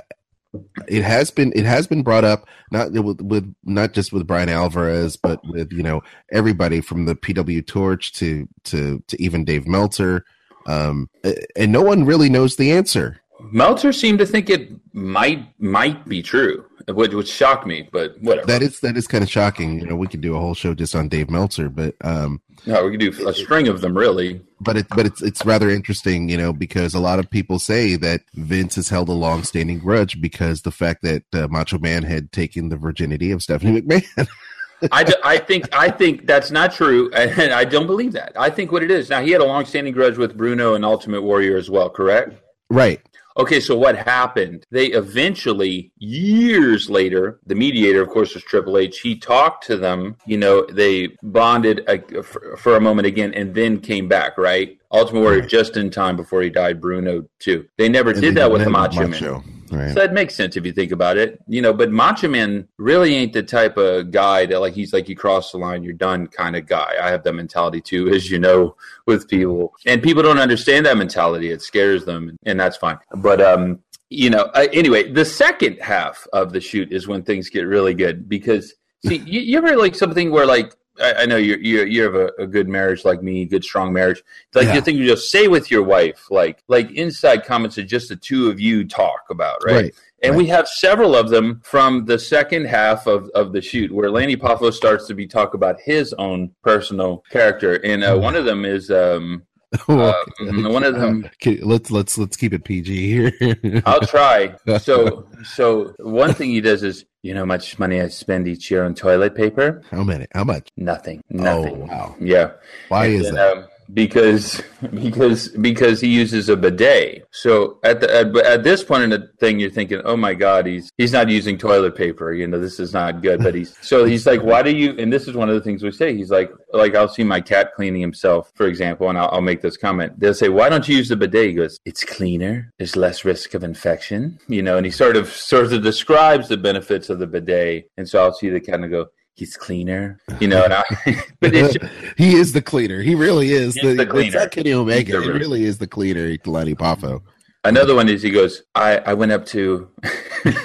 Speaker 2: it has been it has been brought up not with, with not just with Brian Alvarez, but with, you know, everybody from the P W Torch to to to even Dave Meltzer, um, and no one really knows the answer.
Speaker 1: Meltzer seemed to think it might might be true, which would shock me, but whatever.
Speaker 2: That is that is kind of shocking. You know, we could do a whole show just on Dave Meltzer, but um,
Speaker 1: no, we could do a string of them, really.
Speaker 2: But it but it's it's rather interesting, you know, because a lot of people say that Vince has held a long-standing grudge because the fact that uh, Macho Man had taken the virginity of Stephanie McMahon.
Speaker 1: I, do, I think I think that's not true, and I don't believe that. I think what it is now, he had a long-standing grudge with Bruno and Ultimate Warrior as well, correct?
Speaker 2: Right.
Speaker 1: Okay, so what happened? They eventually, years later, the mediator, of course, was Triple H. He talked to them. You know, they bonded a, for, for a moment again and then came back, right? Ultimate Warrior right. just in time before he died, Bruno, too. They never and did they that with the Macho, Macho Man. Right. So that makes sense if you think about it. You know, but Macho Man really ain't the type of guy that, like, he's like, you cross the line, you're done kind of guy. I have that mentality, too, as you know, with people. And people don't understand that mentality. It scares them, and that's fine. But, um, you know, uh, anyway, the second half of the shoot is when things get really good because, see, you, you ever like something where, like, I, I know you you you have a, a good marriage like me, good strong marriage. It's like yeah. you think you just say with your wife, like like inside comments that just the two of you talk about, right? right. And right. we have several of them from the second half of, of the shoot where Lanny Poffo starts to be talk about his own personal character, and uh, one of them is um, uh, one of them.
Speaker 2: Uh, let's let's let's keep it P G here.
Speaker 1: I'll try. So so one thing he does is, you know how much money I spend each year on toilet paper?
Speaker 2: How many? How much?
Speaker 1: Nothing. Nothing.
Speaker 2: Oh, wow.
Speaker 1: Yeah.
Speaker 2: Why
Speaker 1: and
Speaker 2: is
Speaker 1: then,
Speaker 2: that?
Speaker 1: Um, because because because he uses a bidet. So at the at, at this point in the thing, you're thinking, oh my God, he's he's not using toilet paper. You know, this is not good. But he's so he's like, why do you? And this is one of the things we say. He's like, like I'll see my cat cleaning himself, for example, and I'll, I'll make this comment. They'll say, why don't you use the bidet? He goes, it's cleaner. There's less risk of infection. You know, and he sort of sort of describes the benefits of the bidet. And so I'll see the cat and go, he's cleaner, you know. And I, but it's,
Speaker 2: he is the cleaner. He really is
Speaker 1: the, the cleaner.
Speaker 2: It's not Kenny Omega. He really is the cleaner, Lanny Poffo.
Speaker 1: Another one is he goes, I, I went up to.
Speaker 2: I,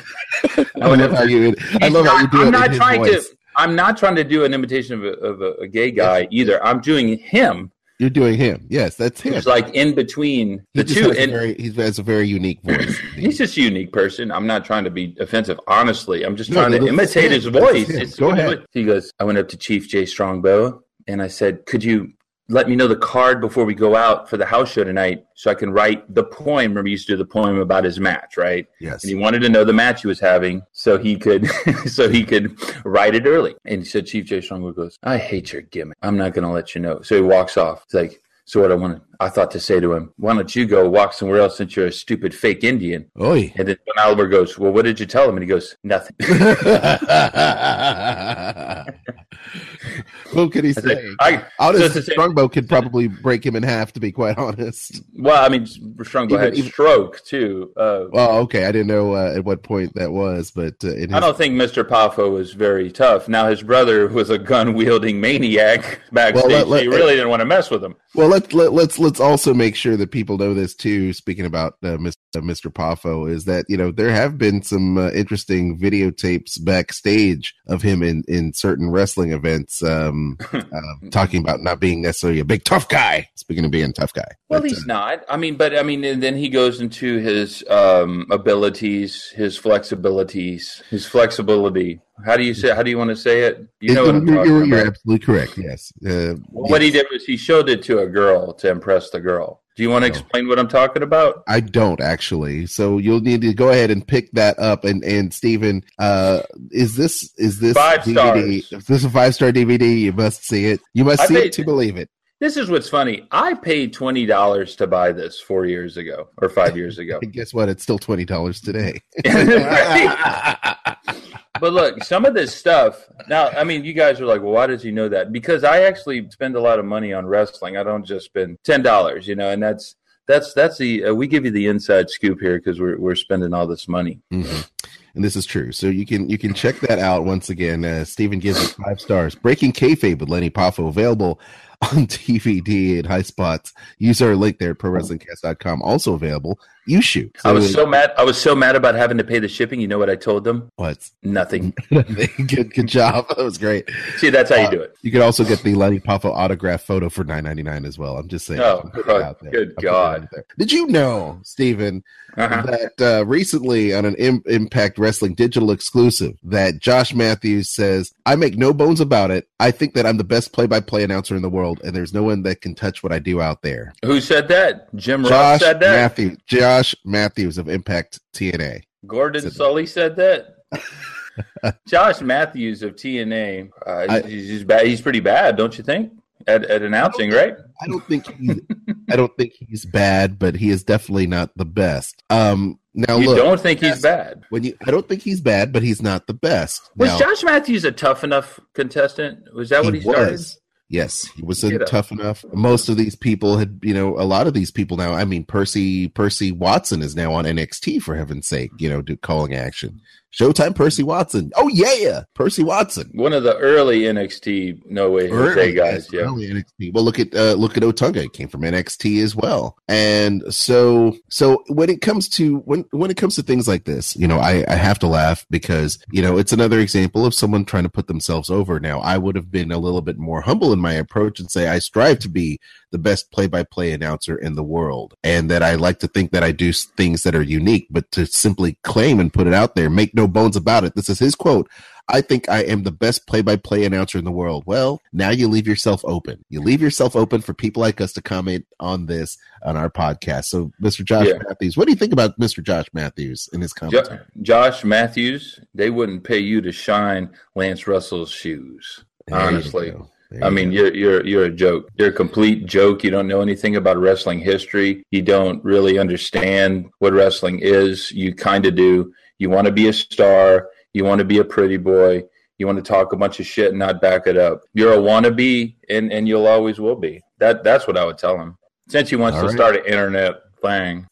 Speaker 2: I love how you. I love
Speaker 1: not,
Speaker 2: how you do
Speaker 1: I'm
Speaker 2: it.
Speaker 1: Not
Speaker 2: in his
Speaker 1: trying
Speaker 2: voice.
Speaker 1: to. I'm not trying to do an imitation of a, of a, a gay guy either. I'm doing him.
Speaker 2: You're doing him. Yes, that's him.
Speaker 1: He's like in between the
Speaker 2: he
Speaker 1: two.
Speaker 2: Has
Speaker 1: and
Speaker 2: very, he has a very unique voice.
Speaker 1: He's just a unique person. I'm not trying to be offensive. Honestly, I'm just
Speaker 2: no,
Speaker 1: trying to imitate his voice. It's,
Speaker 2: Go ahead.
Speaker 1: He goes, I went up to Chief Jay Strongbow and I said, could you let me know the card before we go out for the house show tonight so I can write the poem. Remember, he used to do the poem about his match, right?
Speaker 2: Yes.
Speaker 1: And he wanted to know the match he was having so he could so he could write it early. And he said, Chief Jay Strongbow goes, I hate your gimmick. I'm not going to let you know. So he walks off. It's like, so what I wanted, I thought to say to him, why don't you go walk somewhere else since you're a stupid fake Indian?
Speaker 2: Oy.
Speaker 1: And then Don Oliver goes, well, what did you tell him? And he goes, nothing.
Speaker 2: What could he say?
Speaker 1: Said, I,
Speaker 2: Honest, so Strongbow could probably break him in half, to be quite honest.
Speaker 1: Well, I mean, Strongbow even, had even, stroke, too. Uh,
Speaker 2: well, okay. I didn't know uh, at what point that was, but uh, in his...
Speaker 1: I don't think Mister Poffo was very tough. Now, his brother was a gun-wielding maniac backstage. Well, let, let, he really didn't want to mess with him.
Speaker 2: Well, let, let, let's let's also make sure that people know this, too, speaking about uh, Mister Poffo, is that, you know, there have been some uh, interesting videotapes backstage of him in, in certain wrestling events, um, uh, talking about not being necessarily a big tough guy. Speaking of being a tough guy.
Speaker 1: Well,
Speaker 2: but,
Speaker 1: he's
Speaker 2: uh,
Speaker 1: not. I mean, but I mean, and then he goes into his um, abilities, his flexibilities, his flexibility. How do you say? How do you want to say it? You know
Speaker 2: it,
Speaker 1: what I'm
Speaker 2: you're,
Speaker 1: talking
Speaker 2: you're,
Speaker 1: about.
Speaker 2: You're absolutely correct. Yes. Uh,
Speaker 1: well,
Speaker 2: yes.
Speaker 1: What he did was he showed it to a girl to impress the girl. Do you want to explain what I'm talking about?
Speaker 2: I don't actually. So you'll need to go ahead and pick that up. And and Steven, uh, is this is this
Speaker 1: five
Speaker 2: D V D?
Speaker 1: stars?
Speaker 2: Is this a five star D V D? You must see it. You must
Speaker 1: I
Speaker 2: see
Speaker 1: paid,
Speaker 2: it to believe it.
Speaker 1: This is what's funny. I paid twenty dollars to buy this four years ago or five years ago.
Speaker 2: And guess what? It's still twenty dollars today.
Speaker 1: But look, some of this stuff, now, I mean, you guys are like, well, why does he know that? Because I actually spend a lot of money on wrestling. I don't just spend ten dollars, you know, and that's, that's, that's the, uh, we give you the inside scoop here because we're, we're spending all this money.
Speaker 2: Mm-hmm. And this is true. So you can, you can check that out once again. Uh, Steven gives it five stars. Breaking Kayfabe with Lenny Poffo, available on D V D and High Spots. Use our link there at pro wrestling cast dot com. Also available. You shoot. So
Speaker 1: I was so mad. I was so mad about having to pay the shipping. You know what I told them?
Speaker 2: What?
Speaker 1: Nothing.
Speaker 2: good, good job. That was great.
Speaker 1: See, that's how you
Speaker 2: uh,
Speaker 1: do it.
Speaker 2: You can also get the Lenny Poffo autograph photo for nine ninety-nine as well. I'm just saying.
Speaker 1: Oh, God, good God.
Speaker 2: Did you know, Steven,
Speaker 1: uh-huh.
Speaker 2: that uh, recently on an M- Impact Wrestling digital exclusive that Josh Matthews says, I make no bones about it. I think that I'm the best play-by-play announcer in the world, and there's no one that can touch what I do out there.
Speaker 1: Who said that? Jim
Speaker 2: Josh
Speaker 1: Ross said that?
Speaker 2: Matthews, Josh Matthews of Impact T N A.
Speaker 1: Gordon
Speaker 2: said
Speaker 1: Sully said that? Josh Matthews of T N A. Uh,
Speaker 2: I,
Speaker 1: he's, he's bad. He's pretty bad, don't you think? At, at announcing,
Speaker 2: I
Speaker 1: right?
Speaker 2: I don't think he's. I don't think he's bad, but he is definitely not the best. Um, now
Speaker 1: you
Speaker 2: look,
Speaker 1: don't think he's bad?
Speaker 2: When you, I don't think he's bad, but he's not the best.
Speaker 1: Was
Speaker 2: now,
Speaker 1: Josh Matthews a tough enough contestant? Was that what he,
Speaker 2: he
Speaker 1: started?
Speaker 2: Was. Yes, he wasn't tough enough. Most of these people had, you know, a lot of these people now. I mean, Percy Percy Watson is now on N X T for heaven's sake. You know, do calling action. Showtime, Percy Watson. Oh yeah, Percy Watson.
Speaker 1: One of the early N X T No Way Jose guys.
Speaker 2: Yes,
Speaker 1: yeah,
Speaker 2: early N X T. Well, look at uh, look at Otunga. It came from N X T as well. And so, so when it comes to when when it comes to things like this, you know, I, I have to laugh because you know it's another example of someone trying to put themselves over. Now, I would have been a little bit more humble in my approach and say I strive to be the best play-by-play announcer in the world, and that I like to think that I do things that are unique. But to simply claim and put it out there, make no bones about it. This is his quote. I think I am the best play-by-play announcer in the world. Well, now you leave yourself open. You leave yourself open for people like us to comment on this on our podcast. So, Mister Josh yeah. Matthews, what do you think about Mister Josh Matthews and his commentary?
Speaker 1: Jo- Josh Matthews, they wouldn't pay you to shine Lance Russell's shoes. There honestly. I mean, you're you're you're a joke. You're a complete joke. You don't know anything about wrestling history. You don't really understand what wrestling is. You kind of do. You want to be a star. You want to be a pretty boy. You want to talk a bunch of shit and not back it up. You're a wannabe, and, and you'll always will be. That that's what I would tell him. Since he wants All to right. start an internet thing.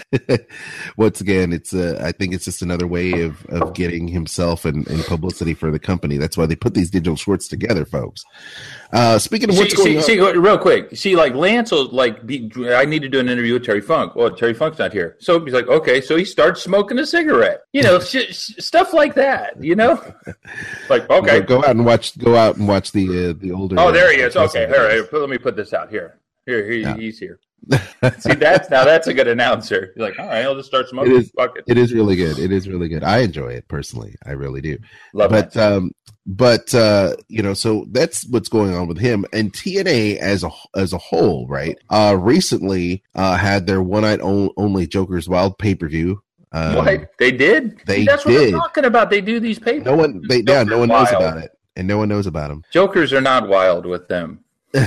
Speaker 2: Once again, it's uh, I think it's just another way of, of getting himself and, and publicity for the company. That's why they put these digital shorts together, folks. Uh, speaking of what's
Speaker 1: see,
Speaker 2: going
Speaker 1: see,
Speaker 2: on,
Speaker 1: see, real quick, see, like Lance will like be. I need to do an interview with Terry Funk. Well, Terry Funk's not here, so he's like, okay, so he starts smoking a cigarette. You know, sh- sh- stuff like that. You know, like okay,
Speaker 2: go, go out and watch. Go out and watch the uh, the older.
Speaker 1: Oh, there he is. Okay, all right. Let me put this out here. Here, he, yeah. he's here. See, that's now that's a good announcer. You're like, all right, I'll just start smoking.
Speaker 2: It is,
Speaker 1: Fuck it.
Speaker 2: it is really good. It is really good. I enjoy it personally. I really do.
Speaker 1: Love
Speaker 2: but
Speaker 1: that.
Speaker 2: um, but uh, you know, so that's what's going on with him and T N A as a as a whole, right? Uh, recently uh, had their one night only Joker's Wild pay per view. Um,
Speaker 1: what they did?
Speaker 2: They
Speaker 1: See, that's
Speaker 2: did.
Speaker 1: what I'm talking about. They do these pay.
Speaker 2: No one. They yeah. No one knows about it, and no one knows about them.
Speaker 1: Jokers are not wild with them.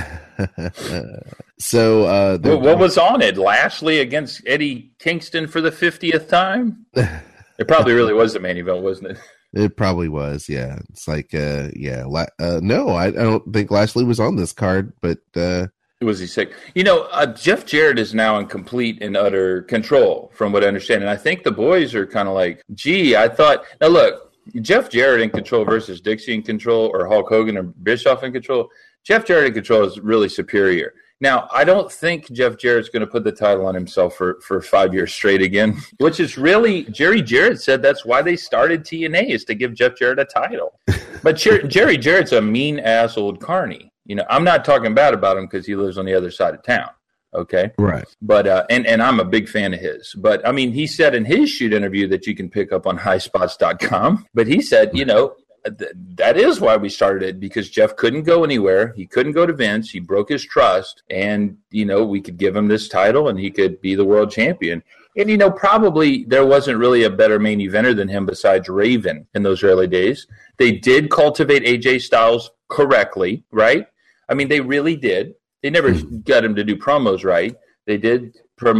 Speaker 2: So, uh,
Speaker 1: well, what was on it? Lashley against Eddie Kingston for the fiftieth time? It probably really was the main event, wasn't it?
Speaker 2: It probably was, yeah. It's like, uh, yeah. La- uh, no, I, I don't think Lashley was on this card, but uh,
Speaker 1: was he sick? You know, uh, Jeff Jarrett is now in complete and utter control, from what I understand, and I think the boys are kind of like, gee, I thought. Now, look, Jeff Jarrett in control versus Dixie in control, or Hulk Hogan or Bischoff in control. Jeff Jarrett in control is really superior. Now, I don't think Jeff Jarrett's going to put the title on himself for, for five years straight again, which is really, Jerry Jarrett said that's why they started T N A, is to give Jeff Jarrett a title. But Jer- Jerry Jarrett's a mean-ass old carny. You know, I'm not talking bad about him because he lives on the other side of town, okay?
Speaker 2: Right.
Speaker 1: But, uh, and, and I'm a big fan of his. But, I mean, he said in his shoot interview that you can pick up on high spots dot com, but he said, you know, that is why we started it, because Jeff couldn't go anywhere. He couldn't go to Vince. He broke his trust. And, you know, we could give him this title and he could be the world champion. And, you know, probably there wasn't really a better main eventer than him besides Raven in those early days. They did cultivate A J Styles correctly, right? I mean, they really did. They never got him to do promos right. They did promote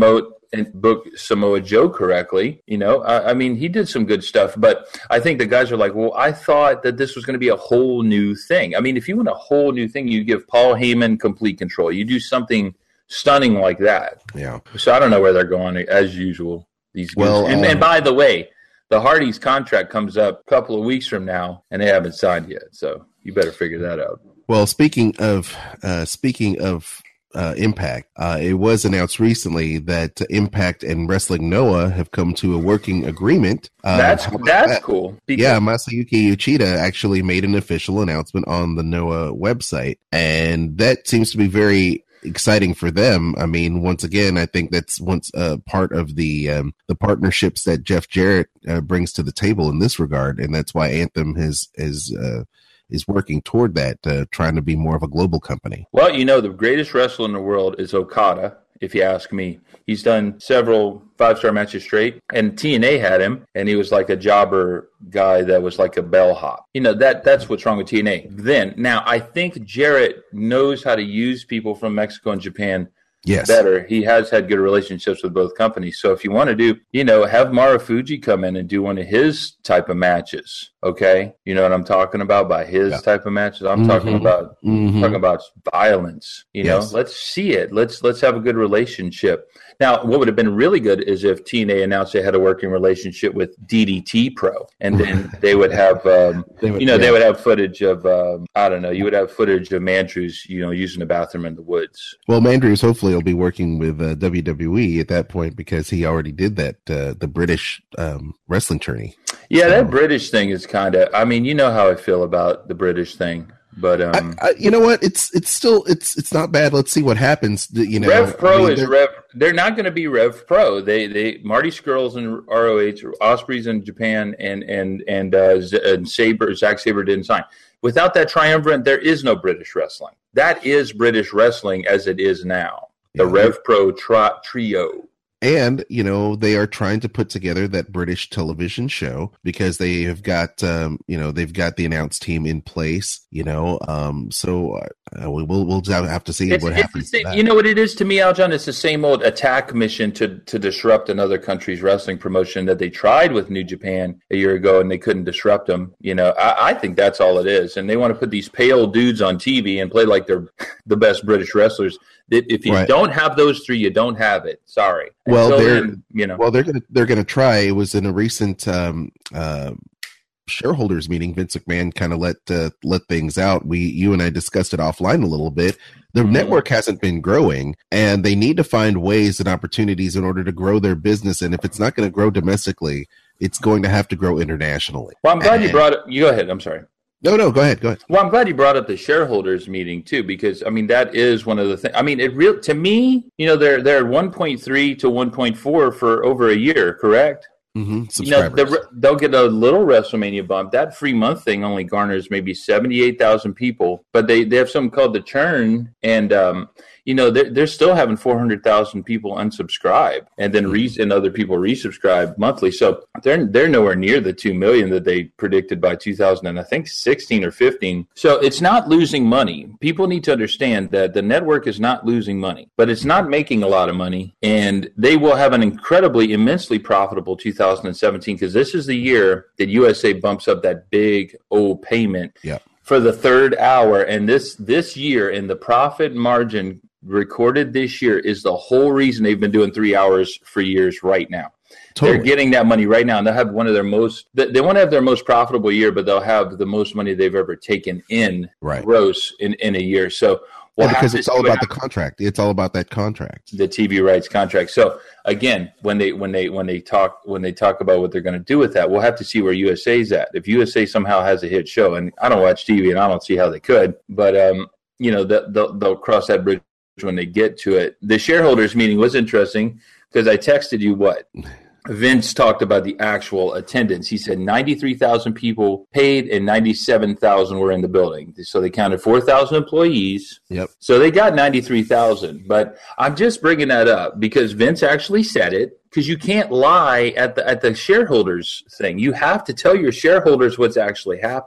Speaker 1: and book Samoa Joe correctly. You know, I, I mean, he did some good stuff, but I think the guys are like, well, I thought that this was going to be a whole new thing. I mean, if you want a whole new thing, you give Paul Heyman complete control. You do something stunning like that.
Speaker 2: Yeah.
Speaker 1: So I don't know where they're going as usual. These
Speaker 2: well,
Speaker 1: and,
Speaker 2: um,
Speaker 1: and by the way, the Hardys contract comes up a couple of weeks from now, and they haven't signed yet. So you better figure that out.
Speaker 2: Well, speaking of uh, speaking of uh, Impact, uh, it was announced recently that Impact and Wrestling Noah have come to a working agreement. Uh,
Speaker 1: that's that's
Speaker 2: that?
Speaker 1: cool.
Speaker 2: Yeah, Masayuki Uchida actually made an official announcement on the Noah website, and that seems to be very exciting for them. I mean, once again, I think that's once uh, part of the um, the partnerships that Jeff Jarrett uh, brings to the table in this regard, and that's why Anthem has is uh, is working toward that, uh, trying to be more of a global company.
Speaker 1: Well, you know, the greatest wrestler in the world is Okada, if you ask me. He's done several five-star matches straight, and T N A had him, and he was like a jobber guy that was like a bellhop. You know, that that's what's wrong with T N A. Then, now, I think Jarrett knows how to use people from Mexico and Japan
Speaker 2: yes.
Speaker 1: better. He has had good relationships with both companies. So if you want to do, you know, have Marufuji come in and do one of his type of matches, okay? You know what I'm talking about by his yeah. type of matches? I'm mm-hmm. talking about mm-hmm. talking about violence. You yes. know, let's see it. Let's let's have a good relationship. Now, what would have been really good is if T N A announced they had a working relationship with D D T Pro, and then they would have, um, they would, you know, yeah. they would have footage of, um, I don't know, you would have footage of Mandrews, you know, using the bathroom in the woods.
Speaker 2: Well, Mandrews hopefully will be working with uh, W W E at that point because he already did that, uh, the British um, wrestling tourney.
Speaker 1: Yeah,
Speaker 2: so.
Speaker 1: That British thing is kind of, I mean, you know how I feel about the British thing. But um,
Speaker 2: I, I, you know what? It's it's still it's it's not bad. Let's see what happens. You know,
Speaker 1: Rev Pro
Speaker 2: I mean,
Speaker 1: is
Speaker 2: they're,
Speaker 1: Rev. They're not going to be Rev Pro. They they Marty Scurll's in R O H, Osprey's in Japan, and and and, uh, and Saber Zack Sabre didn't sign. Without that triumvirate, there is no British wrestling. That is British wrestling as it is now. The yeah. Rev Pro tri- trio.
Speaker 2: And, you know, they are trying to put together that British television show because they have got, um, you know, they've got the announced team in place, you know. Um, so uh, we'll we'll have to see
Speaker 1: it's,
Speaker 2: what
Speaker 1: it's
Speaker 2: happens.
Speaker 1: Same, you know what it is to me, Aljon? It's the same old attack mission to, to disrupt another country's wrestling promotion that they tried with New Japan a year ago and they couldn't disrupt them. You know, I, I think that's all it is. And they want to put these pale dudes on T V and play like they're the best British wrestlers. If you right. don't have those three, you don't have it. Sorry.
Speaker 2: Well,
Speaker 1: Until
Speaker 2: they're
Speaker 1: then, you know.
Speaker 2: Well, they're gonna they're gonna try. It was in a recent um, uh, shareholders meeting. Vince McMahon kind of let uh, let things out. We you and I discussed it offline a little bit. The mm-hmm. network hasn't been growing, and they need to find ways and opportunities in order to grow their business. And if it's not going to grow domestically, it's going to have to grow internationally.
Speaker 1: Well, I'm glad
Speaker 2: and,
Speaker 1: you brought it. You go ahead. I'm sorry.
Speaker 2: No, no, go ahead, go ahead.
Speaker 1: Well, I'm glad you brought up the shareholders meeting too, because I mean that is one of the things. I mean, it real to me, you know, they're they're one point three to one point four for over a year, correct?
Speaker 2: Mm-hmm.
Speaker 1: Subscribers. You know, they'll get a little WrestleMania bump. That free month thing only garners maybe seventy-eight thousand people, but they, they have something called the churn, and um, you know they're they're still having four hundred thousand people unsubscribe, and then re- and other people resubscribe monthly. So they're they're nowhere near the two million that they predicted by two thousand and I think sixteen or fifteen. So it's not losing money. People need to understand that the network is not losing money, but it's not making a lot of money, and they will have an incredibly, immensely profitable two thousand seventeen because this is the year that U S A bumps up that big old payment
Speaker 2: yeah.
Speaker 1: for the third hour, and this this year and the profit margin recorded this year is the whole reason they've been doing three hours for years right now. Totally. They're getting that money right now, and they'll have one of their most, they want to have their most profitable year, but they'll have the most money they've ever taken in
Speaker 2: right.
Speaker 1: gross in, in a year. So we'll
Speaker 2: yeah, because it's all about the contract. It's all about that contract.
Speaker 1: The T V rights contract. So again, when they when they when they talk when they talk about what they're going to do with that, we'll have to see where U S A's at. If U S A somehow has a hit show, and I don't watch T V, and I don't see how they could, but um, you know, they'll they'll cross that bridge when they get to it. The shareholders meeting was interesting because I texted you what Vince talked about the actual attendance. He said ninety-three thousand people paid and ninety-seven thousand were in the building. So they counted four thousand employees.
Speaker 2: Yep.
Speaker 1: So they got ninety-three thousand. But I'm just bringing that up because Vince actually said it, because you can't lie at the at the shareholders thing. You have to tell your shareholders what's actually happening.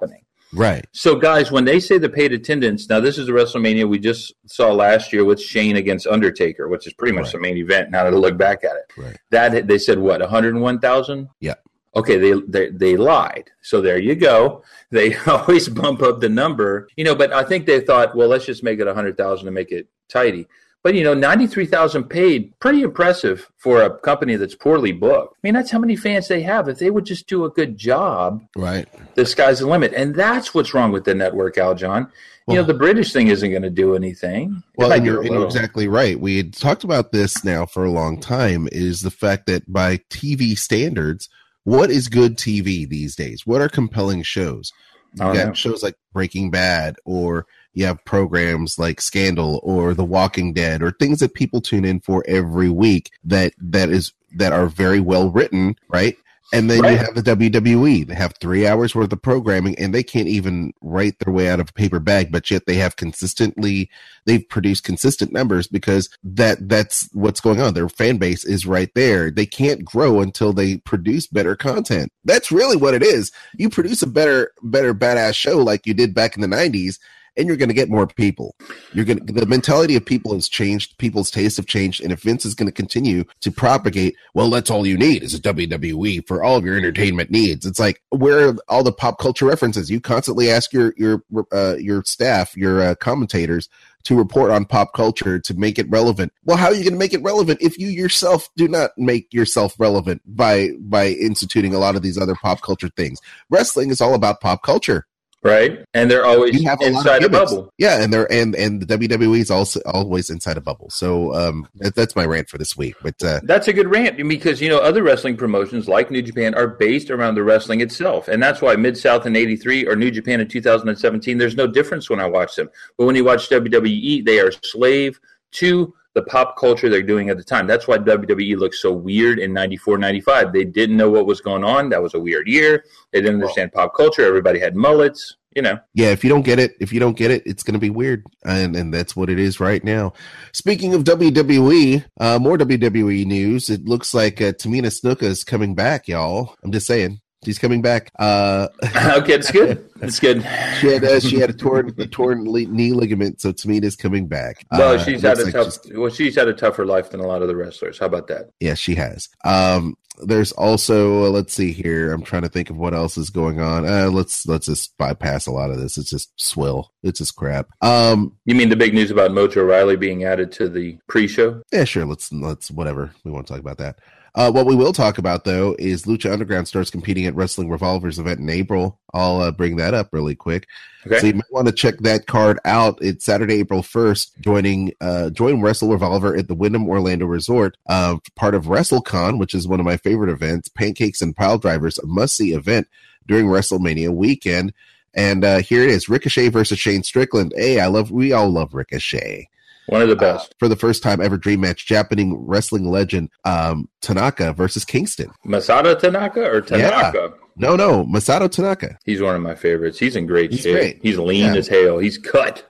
Speaker 2: Right.
Speaker 1: So, guys, when they say the paid attendance, now this is the WrestleMania we just saw last year with Shane against Undertaker, which is pretty much right. the main event. Now that I look back at it,
Speaker 2: right.
Speaker 1: that they said what, one hundred one thousand?
Speaker 2: Yeah.
Speaker 1: Okay, they, they they lied. So there you go. They always bump up the number, you know. But I think they thought, well, let's just make it one hundred thousand to make it tidy. But, you know, ninety-three thousand paid, pretty impressive for a company that's poorly booked. I mean, that's how many fans they have. If they would just do a good job,
Speaker 2: right?
Speaker 1: The sky's the limit. And that's what's wrong with the network, Al John. You well, know, the British thing isn't going to do anything.
Speaker 2: Well, and you're, and you're exactly right. We had talked about this now for a long time, is the fact that by T V standards, what is good T V these days? What are compelling shows? You got know. shows like Breaking Bad, or you have programs like Scandal or The Walking Dead, or things that people tune in for every week that that is that are very well written, right? And then right. you have the W W E. They have three hours worth of programming, and they can't even write their way out of a paper bag, but yet they have consistently, they've produced consistent numbers because that that's what's going on. Their fan base is right there. They can't grow until they produce better content. That's really what it is. You produce a better, better badass show like you did back in the nineties, and you're going to get more people. You're going to, the mentality of people has changed. People's tastes have changed. And if Vince is going to continue to propagate, well, that's all you need is a W W E for all of your entertainment needs. It's like, where are all the pop culture references? You constantly ask your, your, uh, your staff, your uh, commentators to report on pop culture to make it relevant. Well, how are you going to make it relevant if you yourself do not make yourself relevant by, by instituting a lot of these other pop culture things? Wrestling is all about pop culture.
Speaker 1: Right, and they're always inside a, a bubble.
Speaker 2: Yeah, and they're and and the W W E is also always inside a bubble. So um, that, that's my rant for this week. But uh,
Speaker 1: that's a good rant because you know other wrestling promotions like New Japan are based around the wrestling itself, and that's why Mid South in eighty-three or New Japan in two thousand seventeen. There's no difference when I watch them, but when you watch W W E, they are slave to the pop culture they're doing at the time. That's why W W E looks so weird in ninety-four, ninety-five. They didn't know what was going on. That was a weird year. They didn't understand pop culture. Everybody had mullets, you know.
Speaker 2: Yeah, if you don't get it, if you don't get it, it's going to be weird. And and that's what it is right now. Speaking of W W E, uh, more W W E news. It looks like uh, Tamina Snuka is coming back, y'all. I'm just saying. She's coming back. Uh,
Speaker 1: okay, it's good. It's good.
Speaker 2: She had uh, she had a torn a torn knee ligament, so Tamina's coming back.
Speaker 1: Well,
Speaker 2: uh,
Speaker 1: she's had a
Speaker 2: like
Speaker 1: tough.
Speaker 2: just,
Speaker 1: well, she's had a tougher life than a lot of the wrestlers. How about that?
Speaker 2: Yeah, she has. Um, there's also uh, let's see here. I'm trying to think of what else is going on. Uh, let's let's just bypass a lot of this. It's just swill. It's just crap. Um,
Speaker 1: you mean the big news about Mojo Rawley being added to the pre-show?
Speaker 2: Yeah, sure. Let's let's whatever. We won't talk about that. Uh, what we will talk about, though, is Lucha Underground starts competing at Wrestling Revolver's event in April. I'll uh, bring that up really quick. Okay. So you might want to check that card out. It's Saturday, April first, joining uh, join Wrestle Revolver at the Wyndham Orlando Resort, uh, part of WrestleCon, which is one of my favorite events. Pancakes and Pile Drivers, a must-see event during WrestleMania weekend. And uh, here it is, Ricochet versus Shane Strickland. Hey, I love, we all love Ricochet.
Speaker 1: One of the best.
Speaker 2: Uh, for the first time ever dream match, Japanese wrestling legend um, Tanaka versus Kingston.
Speaker 1: Masato Tanaka or Tanaka?
Speaker 2: Yeah. No, no, Masato Tanaka.
Speaker 1: He's one of my favorites. He's in great
Speaker 2: He's
Speaker 1: shape.
Speaker 2: Great.
Speaker 1: He's lean
Speaker 2: yeah.
Speaker 1: as hell. He's cut.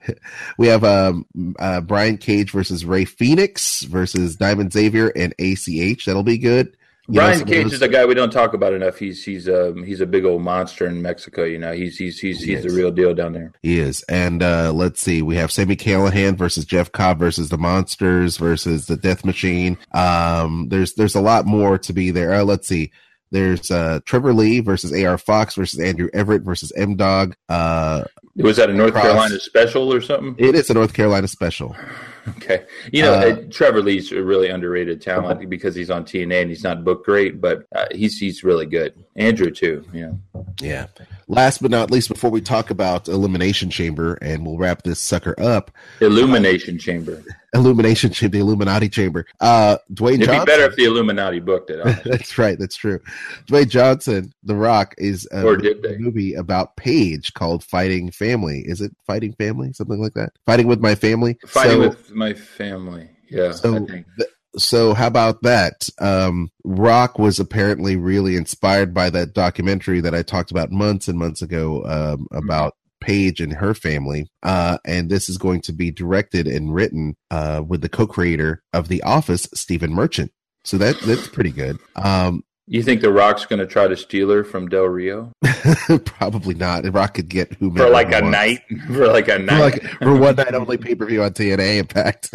Speaker 2: We have um, uh, Brian Cage versus Ray Phoenix versus Diamond Xavier and A C H. That'll be good. You
Speaker 1: Brian
Speaker 2: know,
Speaker 1: Cage
Speaker 2: those...
Speaker 1: is a guy we don't talk about enough. He's he's um he's a big old monster in Mexico. You know, he's he's he's he he's the real deal down there.
Speaker 2: He is. And uh, let's see, we have Sami Callihan versus Jeff Cobb versus the Monsters versus the Death Machine. Um, there's there's a lot more to be there. Uh, let's see. There's uh, Trevor Lee versus A R Fox versus Andrew Everett versus M Dog. Uh,
Speaker 1: was that a North Cross. Carolina special or something?
Speaker 2: It is a North Carolina special.
Speaker 1: Okay. You know, uh, Trevor Lee's a really underrated talent because he's on T N A and he's not booked great, but uh, he's he's really good. Andrew, too. Yeah.
Speaker 2: Yeah. Last but not least, before we talk about Elimination Chamber, and we'll wrap this sucker up.
Speaker 1: Illumination uh, Chamber.
Speaker 2: Illumination Chamber, the Illuminati Chamber. Uh, Dwayne
Speaker 1: It'd
Speaker 2: Johnson.
Speaker 1: It'd be better if the Illuminati booked it.
Speaker 2: That's right. That's true. Dwayne Johnson, The Rock, is a
Speaker 1: or did they?
Speaker 2: movie about Paige called Fighting Family. Is it Fighting Family? Something like that? Fighting with My Family?
Speaker 1: Fighting
Speaker 2: so,
Speaker 1: with My Family. Yeah,
Speaker 2: so
Speaker 1: I think.
Speaker 2: Th- So how about that? Um, Rock was apparently really inspired by that documentary that I talked about months and months ago um, about Paige and her family. Uh, and this is going to be directed and written uh, with the co-creator of The Office, Stephen Merchant. So that that's pretty good. Um,
Speaker 1: You think The Rock's going to try to steal her from Del Rio?
Speaker 2: Probably not. The Rock could get whomever
Speaker 1: for like a
Speaker 2: wants.
Speaker 1: night. For like a night.
Speaker 2: For, like, for one night only pay per view on T N A Impact.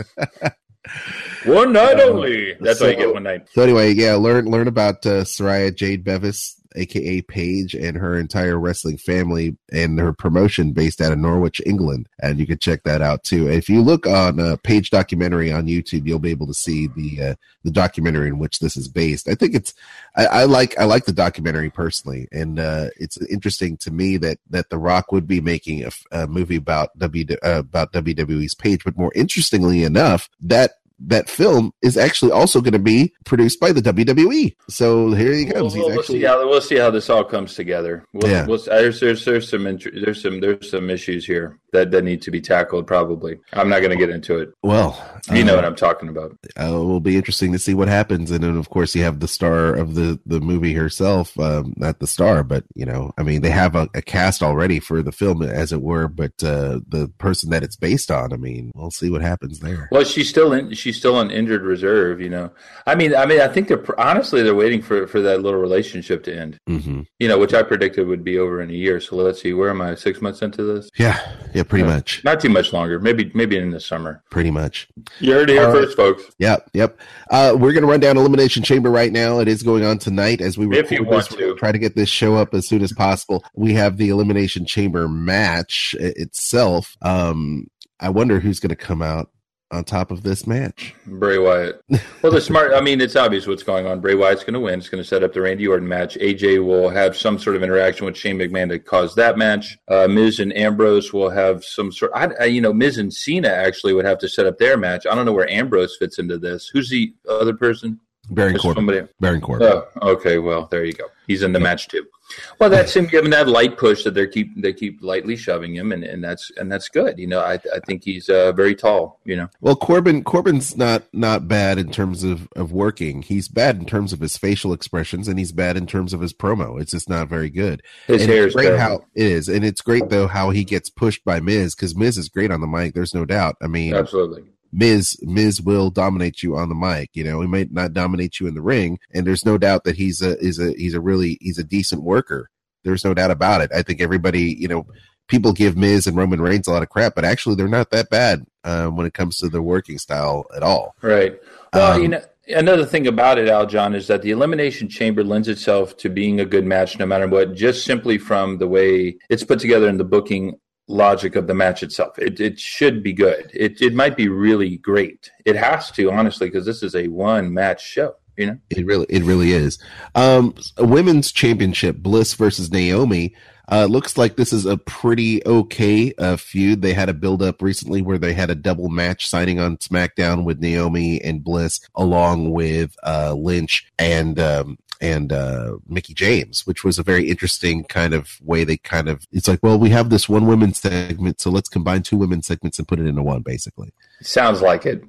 Speaker 1: One night only. That's
Speaker 2: so,
Speaker 1: how you get one night.
Speaker 2: So anyway, yeah, learn learn about uh, Saraya Jade Bevis, aka Paige, and her entire wrestling family and her promotion based out of Norwich, England, and you can check that out too. If you look on uh, Paige documentary on YouTube, you'll be able to see the uh, the documentary in which this is based. I think it's I, I like I like the documentary personally, and uh, it's interesting to me that that The Rock would be making a, a movie about W uh, about W W E's Paige, but more interestingly enough, that that film is actually also going to be produced by the W W E. So here he comes.
Speaker 1: We'll,
Speaker 2: He's
Speaker 1: we'll
Speaker 2: actually,
Speaker 1: see how we'll see how this all comes together. We'll,
Speaker 2: yeah.
Speaker 1: we'll, there's there's there's some there's some there's some issues here that, that need to be tackled. Probably. I'm not going to get into it.
Speaker 2: Well,
Speaker 1: you
Speaker 2: uh,
Speaker 1: know what I'm talking about.
Speaker 2: Uh, it will be interesting to see what happens, and then of course you have the star of the the movie herself, um, not the star, but you know, I mean, they have a, a cast already for the film, as it were, but uh, the person that it's based on, I mean, we'll see what happens there.
Speaker 1: Well, she's still in. She's still on injured reserve. You know, I mean, I mean, I think they're honestly they're waiting for for that little relationship to end.
Speaker 2: Mm-hmm.
Speaker 1: You know, which I predicted would be over in a year. So let's see, where am I? Six months into this?
Speaker 2: Yeah, yeah, pretty
Speaker 1: uh,
Speaker 2: much.
Speaker 1: Not too much longer. Maybe maybe in the summer.
Speaker 2: Pretty much.
Speaker 1: You heard it here
Speaker 2: uh,
Speaker 1: first, folks.
Speaker 2: Yep, yep. Uh, we're going to run down Elimination Chamber right now. It is going on tonight as we
Speaker 1: if you want
Speaker 2: this,
Speaker 1: to
Speaker 2: try to get this show up as soon as possible. We have the Elimination Chamber match itself. Um, I wonder who's going to come out on top of this match.
Speaker 1: Bray Wyatt. Well, the smart, I mean, it's obvious what's going on. Bray Wyatt's going to win. It's going to set up the Randy Orton match. A J will have some sort of interaction with Shane McMahon to cause that match. Uh, Miz and Ambrose will have some sort I, I, you know, Miz and Cena actually would have to set up their match. I don't know where Ambrose fits into this. Who's the other person?
Speaker 2: Baron Corbin.
Speaker 1: Somebody.
Speaker 2: Baron Corbin.
Speaker 1: Oh, okay. Well, there you go. He's in the yeah. match too. Well, that's him giving that light push that they keep they keep lightly shoving him, and, and that's and that's good. You know, I I think he's uh, very tall. You know,
Speaker 2: well, Corbin Corbin's not not bad in terms of, of working. He's bad in terms of his facial expressions, and he's bad in terms of his promo. It's just not very good.
Speaker 1: His
Speaker 2: and
Speaker 1: hair
Speaker 2: is
Speaker 1: great.
Speaker 2: How it is, and it's great though how he gets pushed by Miz, because Miz is great on the mic. There's no doubt. I mean,
Speaker 1: absolutely.
Speaker 2: Miz Miz will dominate you on the mic. You know, he might not dominate you in the ring, and there's no doubt that he's a is a he's a really he's a decent worker. There's no doubt about it. I think everybody, you know, people give Miz and Roman Reigns a lot of crap, but actually they're not that bad um, when it comes to their working style at all.
Speaker 1: Right. Well,
Speaker 2: um,
Speaker 1: you know, another thing about it, Al John, is that the Elimination Chamber lends itself to being a good match no matter what, just simply from the way it's put together in the booking logic of the match itself. It it should be good. It it might be really great. It has to, honestly, because this is a one match show. You know,
Speaker 2: it really, it really is. Um, a women's championship, Bliss versus Naomi. Uh, looks like this is a pretty okay uh, feud. They had a build up recently where they had a double match signing on SmackDown with Naomi and Bliss, along with uh, Lynch and um, and uh, Mickie James, which was a very interesting kind of way. They kind of, it's like, well, we have this one women's segment, so let's combine two women's segments and put it into one, basically.
Speaker 1: Sounds like it.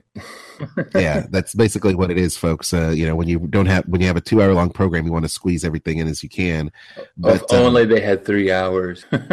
Speaker 2: Yeah, that's basically what it is, folks. Uh, you know, when you don't have when you have a two hour long program, you want to squeeze everything in as you can.
Speaker 1: But if only um, they had three hours. By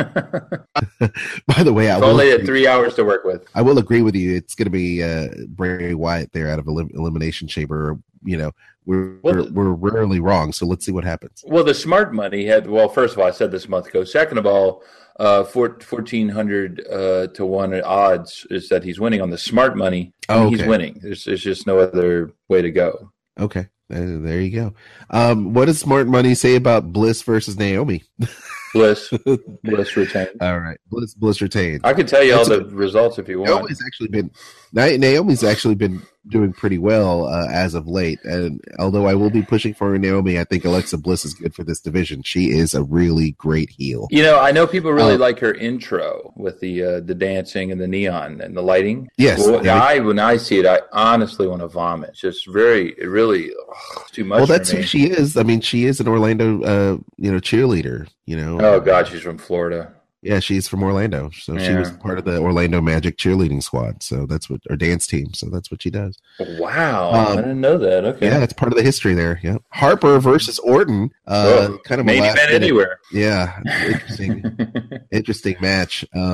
Speaker 2: the way, I
Speaker 1: if
Speaker 2: will
Speaker 1: only
Speaker 2: agree,
Speaker 1: had three hours to work with.
Speaker 2: I will agree with you. It's going to be uh, Bray Wyatt there out of Elim- Elimination Chamber. You know, we're,
Speaker 1: well,
Speaker 2: we're we're rarely wrong, so let's see what happens.
Speaker 1: Well, the smart money had. Well, first of all, I said this a month ago. Second of all, uh, fourteen hundred uh, to one odds is that he's winning on the smart money.
Speaker 2: Oh, okay.
Speaker 1: He's winning. There's there's just no other way to go.
Speaker 2: Okay, uh, there you go. Um, what does smart money say about Bliss versus Naomi?
Speaker 1: Bliss, Bliss retained.
Speaker 2: All right, Bliss, Bliss retained.
Speaker 1: I can tell you
Speaker 2: That's
Speaker 1: all the
Speaker 2: a,
Speaker 1: results if you want.
Speaker 2: Naomi's actually been Naomi's actually been doing pretty well uh, as of late, and although I will be pushing for Naomi, I think Alexa Bliss is good for this division. She is a really great heel.
Speaker 1: You know, I know people really
Speaker 2: um,
Speaker 1: like her intro with the uh, the dancing and the neon and the lighting.
Speaker 2: Yes,
Speaker 1: well,
Speaker 2: yeah.
Speaker 1: I when I see it, I honestly want to vomit. It's just very, it really ugh, too much.
Speaker 2: Well, that's
Speaker 1: for me.
Speaker 2: who she is. I mean, she is an Orlando, uh, you know, cheerleader. You know.
Speaker 1: Oh God, she's from Florida.
Speaker 2: Yeah, she's from Orlando, so yeah. She was part of the Orlando Magic cheerleading squad. So that's what, or dance team. So that's what she does.
Speaker 1: Wow,
Speaker 2: um,
Speaker 1: I didn't know that. Okay,
Speaker 2: yeah, it's part of the history there. Yeah, Harper versus Orton. Uh,
Speaker 1: oh,
Speaker 2: kind of
Speaker 1: main event anywhere.
Speaker 2: Yeah, interesting, interesting match. Um,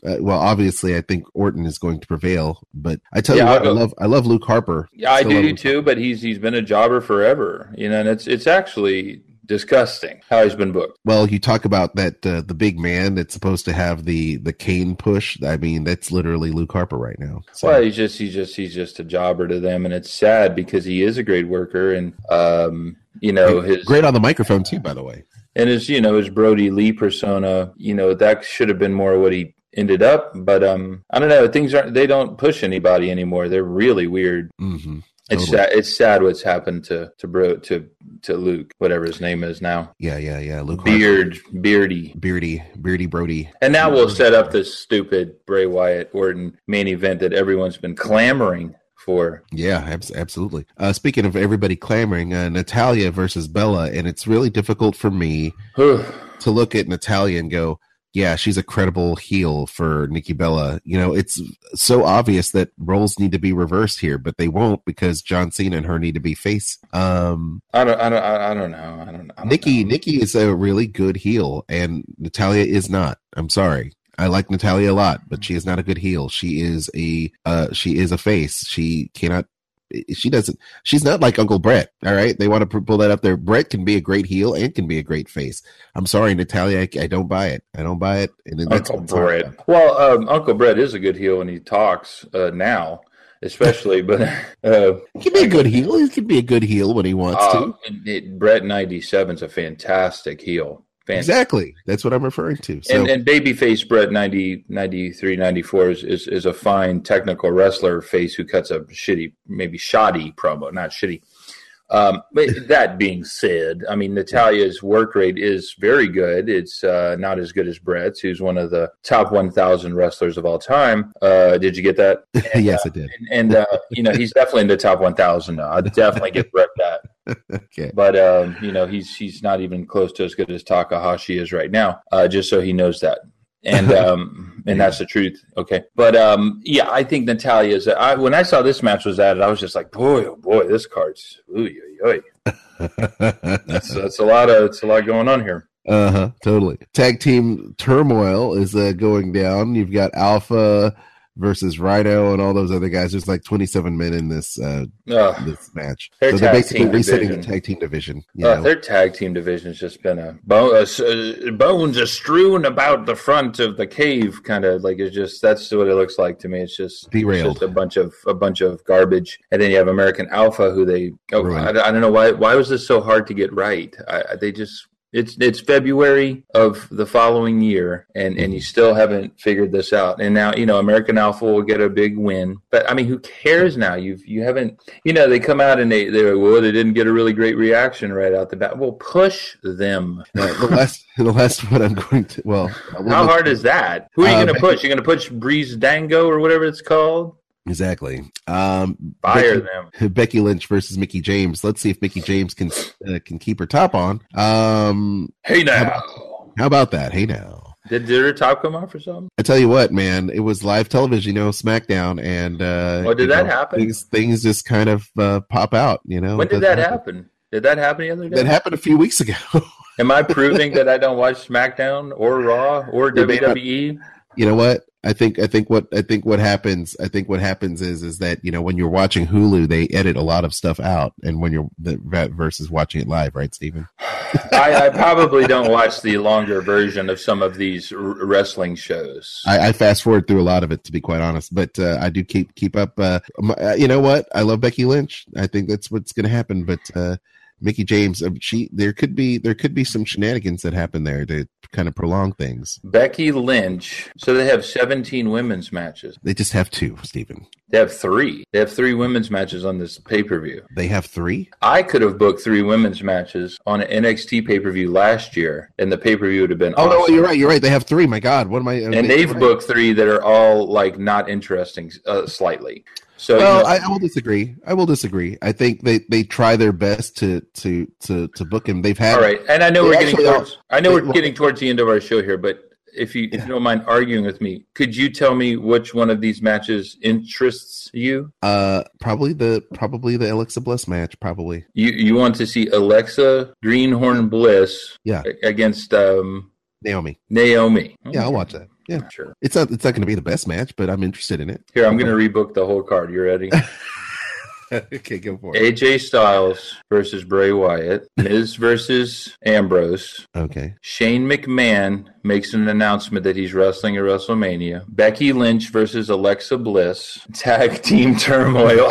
Speaker 2: Uh, well, obviously, I think Orton is going to prevail. But I tell
Speaker 1: Yeah,
Speaker 2: you what,
Speaker 1: I'll
Speaker 2: I
Speaker 1: go-
Speaker 2: love I love Luke Harper.
Speaker 1: Yeah, I
Speaker 2: Still
Speaker 1: do
Speaker 2: love Luke
Speaker 1: too.
Speaker 2: Harper.
Speaker 1: But he's he's been a jobber forever, you know, and it's it's actually disgusting how he's been booked.
Speaker 2: Well, you talk about that uh, the big man that's supposed to have the the cane push. I mean, that's literally Luke Harper right now. So,
Speaker 1: Well, he's just he's just he's just a jobber to them, and it's sad because he is a great worker, and um, you know his
Speaker 2: great on the microphone too, by the way.
Speaker 1: and his you know his Brody Lee persona. You know that should have been more what he ended up, but um, I don't know. Things aren't. They don't push anybody anymore. They're really weird.
Speaker 2: Mm-hmm.
Speaker 1: It's
Speaker 2: Totally.
Speaker 1: sad. It's sad what's happened to to Bro to to Luke, whatever his name is now.
Speaker 2: Yeah, yeah, yeah. Luke Harper.
Speaker 1: Beard, beardy.
Speaker 2: Beardy, Beardy Brody.
Speaker 1: And now we'll set up this stupid Bray Wyatt Orton main event that everyone's been clamoring for.
Speaker 2: Yeah, abs- absolutely. Uh, speaking of everybody clamoring, uh, Natalia versus Bella, and it's really difficult for me to look at Natalia and go, yeah, she's a credible heel for Nikki Bella. You know, it's so obvious that roles need to be reversed here, but they won't because John Cena and her need to be face. Um,
Speaker 1: I don't, I don't, I don't know. I don't, I don't
Speaker 2: Nikki,
Speaker 1: know.
Speaker 2: Nikki is a really good heel, and Natalia is not. I'm sorry. I like Natalia a lot, but she is not a good heel. She is a, uh, she is a face. She cannot. She doesn't. She's not like Uncle Brett. All right, they want to pull that up there. Brett can be a great heel and can be a great face. I'm sorry, Natalia. I, I don't buy it. I don't buy it. And that's
Speaker 1: Uncle
Speaker 2: what's hard.
Speaker 1: Brett. Well, um, Uncle Brett is a good heel when he talks uh, now, especially. But uh,
Speaker 2: He can be a good heel. He can be a good heel when he wants
Speaker 1: uh,
Speaker 2: to.
Speaker 1: it, it, Brett ninety-seven is a fantastic heel. Fantastic.
Speaker 2: Exactly. That's what I'm referring to. So,
Speaker 1: And, and babyface Brett ninety, ninety-three, ninety-four is, is, is a fine technical wrestler face who cuts a shitty, maybe shoddy promo, not shitty. Um, but that being said, I mean, Natalia's work rate is very good. It's uh, not as good as Brett's, who's one of the top one thousand wrestlers of all time. Uh, did you get that? And,
Speaker 2: yes,
Speaker 1: uh,
Speaker 2: I did.
Speaker 1: And, and uh, you know, he's definitely in the top one thousand now. I'd definitely give Brett that.
Speaker 2: Okay.
Speaker 1: But um, you know, he's he's not even close to as good as Takahashi is right now. Uh, just so he knows that, and um, and that's the truth. Okay, but um, yeah, I think Natalia's. I, when I saw this match was added, I was just like, boy, oh boy, this card's ooh, oy, oy. that's that's a lot of it's a lot going on here.
Speaker 2: Uh huh. Totally. Tag team turmoil is uh, going down. You've got Alpha versus Rhino and all those other guys. There's like twenty-seven men in this uh,
Speaker 1: Ugh.
Speaker 2: this match.
Speaker 1: Their
Speaker 2: So they're
Speaker 1: tag
Speaker 2: basically
Speaker 1: team
Speaker 2: resetting
Speaker 1: division.
Speaker 2: the tag team division. You
Speaker 1: Uh,
Speaker 2: know?
Speaker 1: their tag team division has just been a bone, uh, bones are strewn about the front of the cave, kind of like it's just that's what it looks like to me. It's just
Speaker 2: Derailed.
Speaker 1: It's just a bunch of a bunch of garbage, and then you have American Alpha, who they oh, I,
Speaker 2: Ruined.
Speaker 1: I don't know why why was this so hard to get right? I, I- they just. It's it's February of the following year, and, and you still haven't figured this out. And now, you know, American Alpha will get a big win. But, I mean, who cares now? You've, you haven't, you know, they come out and they, they're, well, they didn't get a really great reaction right out the bat. Well, push them.
Speaker 2: Uh, the last, the last one I'm going to. Well, I will
Speaker 1: How
Speaker 2: look-
Speaker 1: hard is that? Who are you
Speaker 2: Uh,
Speaker 1: going to push? You're going to push Breeze Dango or whatever it's called?
Speaker 2: Exactly. Um,
Speaker 1: Fire
Speaker 2: Becky,
Speaker 1: them.
Speaker 2: Becky Lynch versus Mickey James. Let's see if Mickey James can uh, can keep her top on. Um,
Speaker 1: Hey,
Speaker 2: how
Speaker 1: now.
Speaker 2: about, how about that? Hey now.
Speaker 1: Did, did her top come off or something?
Speaker 2: I tell you what, man, it was live television, you know, SmackDown, and uh,
Speaker 1: Oh, did
Speaker 2: you
Speaker 1: that
Speaker 2: know,
Speaker 1: happen?
Speaker 2: Things, things just kind of uh, pop out, you know.
Speaker 1: When
Speaker 2: It
Speaker 1: did
Speaker 2: doesn't
Speaker 1: that happen? Did that happen the other day?
Speaker 2: That happened a few weeks ago.
Speaker 1: Am I proving that I don't watch SmackDown or Raw or
Speaker 2: You may
Speaker 1: W
Speaker 2: not-
Speaker 1: W E?
Speaker 2: You know what? I think I think what I think what happens I think what happens is is that you know when you're watching Hulu they edit a lot of stuff out, and when you're the versus watching it live, right, Stephen?
Speaker 1: I, I probably don't watch the longer version of some of these r- wrestling shows.
Speaker 2: I, I fast forward through a lot of it, to be quite honest, but uh, I do keep keep up. Uh, my, uh, you know what? I love Becky Lynch. I think that's what's going to happen. But uh, Mickey James, uh, she there could be there could be some shenanigans that happen there to kind of prolong things.
Speaker 1: Becky Lynch. So they have seventeen women's matches.
Speaker 2: They just have two, Stephen.
Speaker 1: They have three. They have three women's matches on this pay-per-view.
Speaker 2: They have three.
Speaker 1: I could have booked three women's matches on an N X T pay-per-view last year, and the pay-per-view would have been
Speaker 2: Oh
Speaker 1: awesome.
Speaker 2: no, you're right. You're right. They have three. My God, what am I?
Speaker 1: And they've
Speaker 2: right.
Speaker 1: booked three that are all like not interesting, uh, slightly. So
Speaker 2: Well,
Speaker 1: you know,
Speaker 2: I, I will disagree. I will disagree. I think they, they try their best to to to to book him. They've had
Speaker 1: all right, and I know
Speaker 2: They
Speaker 1: we're getting
Speaker 2: actually are-
Speaker 1: towards, I know
Speaker 2: they-
Speaker 1: we're
Speaker 2: well-
Speaker 1: getting towards the end of our show here, but if you if you don't mind arguing with me, could you tell me which one of these matches interests you?
Speaker 2: uh probably the probably the Alexa Bliss match. Probably.
Speaker 1: You you want to see Alexa Greenhorn Bliss
Speaker 2: Yeah.
Speaker 1: against um,
Speaker 2: Naomi.
Speaker 1: Naomi?
Speaker 2: Yeah, I'll watch that. Yeah,
Speaker 1: Sure.
Speaker 2: It's not. It's not going to be the best match, but I'm interested in it.
Speaker 1: Here, I'm going to rebook the whole card. You ready?
Speaker 2: Okay, go for it.
Speaker 1: A J Styles versus Bray Wyatt. Miz versus Ambrose.
Speaker 2: Okay.
Speaker 1: Shane McMahon makes an announcement that he's wrestling at WrestleMania. Becky Lynch versus Alexa Bliss. Tag team turmoil.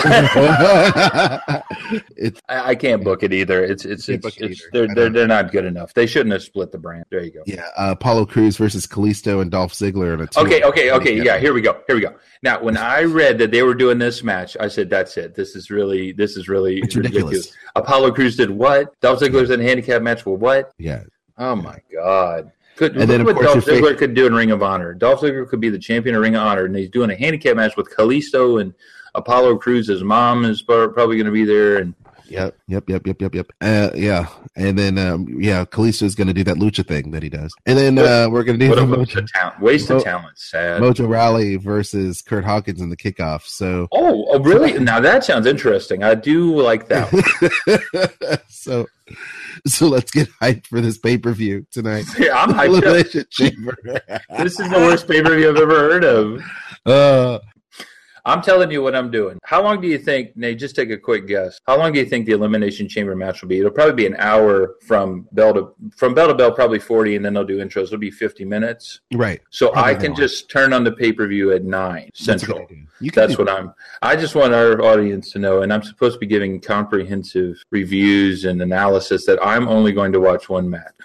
Speaker 2: It's
Speaker 1: I, I can't book it either. It's it's
Speaker 2: Can't
Speaker 1: it's,
Speaker 2: book it
Speaker 1: it's
Speaker 2: either.
Speaker 1: they're
Speaker 2: I
Speaker 1: they're
Speaker 2: know.
Speaker 1: they're not good enough. They shouldn't have split the brand. There you go.
Speaker 2: yeah. Uh, Apollo Crews versus Kalisto and Dolph Ziggler in a two-
Speaker 1: Okay, okay, okay. Yeah, here we go. Here we go. Now, when I read that they were doing this match, I said, "That's it. This is really, this is really
Speaker 2: It's ridiculous.
Speaker 1: Apollo Crews did what? Dolph Ziggler's in a handicap match with what?
Speaker 2: Yeah.
Speaker 1: Oh my God! Could,
Speaker 2: And then,
Speaker 1: look
Speaker 2: of
Speaker 1: what
Speaker 2: course,
Speaker 1: Dolph
Speaker 2: your
Speaker 1: Ziggler could do in Ring of Honor. Dolph Ziggler could be the champion of Ring of Honor, and he's doing a handicap match with Kalisto and Apollo Crews. His mom is probably going to be there, and
Speaker 2: Yep. Yep. Yep. Yep. Yep. Yep. Uh, yeah. And then, um, yeah, Kalisto is going to do that lucha thing that he does. And then uh, we're going to do
Speaker 1: what a
Speaker 2: the
Speaker 1: waste
Speaker 2: Mojo,
Speaker 1: of talent. Waste
Speaker 2: Mo-
Speaker 1: of talent. Sad.
Speaker 2: Mojo Rawley versus Kurt Hawkins in the kickoff. So,
Speaker 1: Oh, oh, really? Now that sounds interesting. I do like that one.
Speaker 2: so, so let's get hyped for this pay per view tonight.
Speaker 1: Yeah, I'm hyped up.
Speaker 2: Elimination Chamber.
Speaker 1: This is the worst pay-per-view I've ever heard of.
Speaker 2: Uh,
Speaker 1: I'm telling you what I'm doing. How long do you think, Nate, just take a quick guess. How long do you think the Elimination Chamber match will be? It'll probably be an hour from bell to from bell to bell, probably forty, and then they'll do intros. It'll be fifty minutes.
Speaker 2: right.
Speaker 1: So
Speaker 2: Probably
Speaker 1: I can
Speaker 2: more.
Speaker 1: just turn on the pay-per-view at nine
Speaker 2: That's a good
Speaker 1: Central.
Speaker 2: idea. You can
Speaker 1: That's
Speaker 2: do
Speaker 1: what I'm. I just want our audience to know, and I'm supposed to be giving comprehensive reviews and analysis, that I'm only going to watch one match.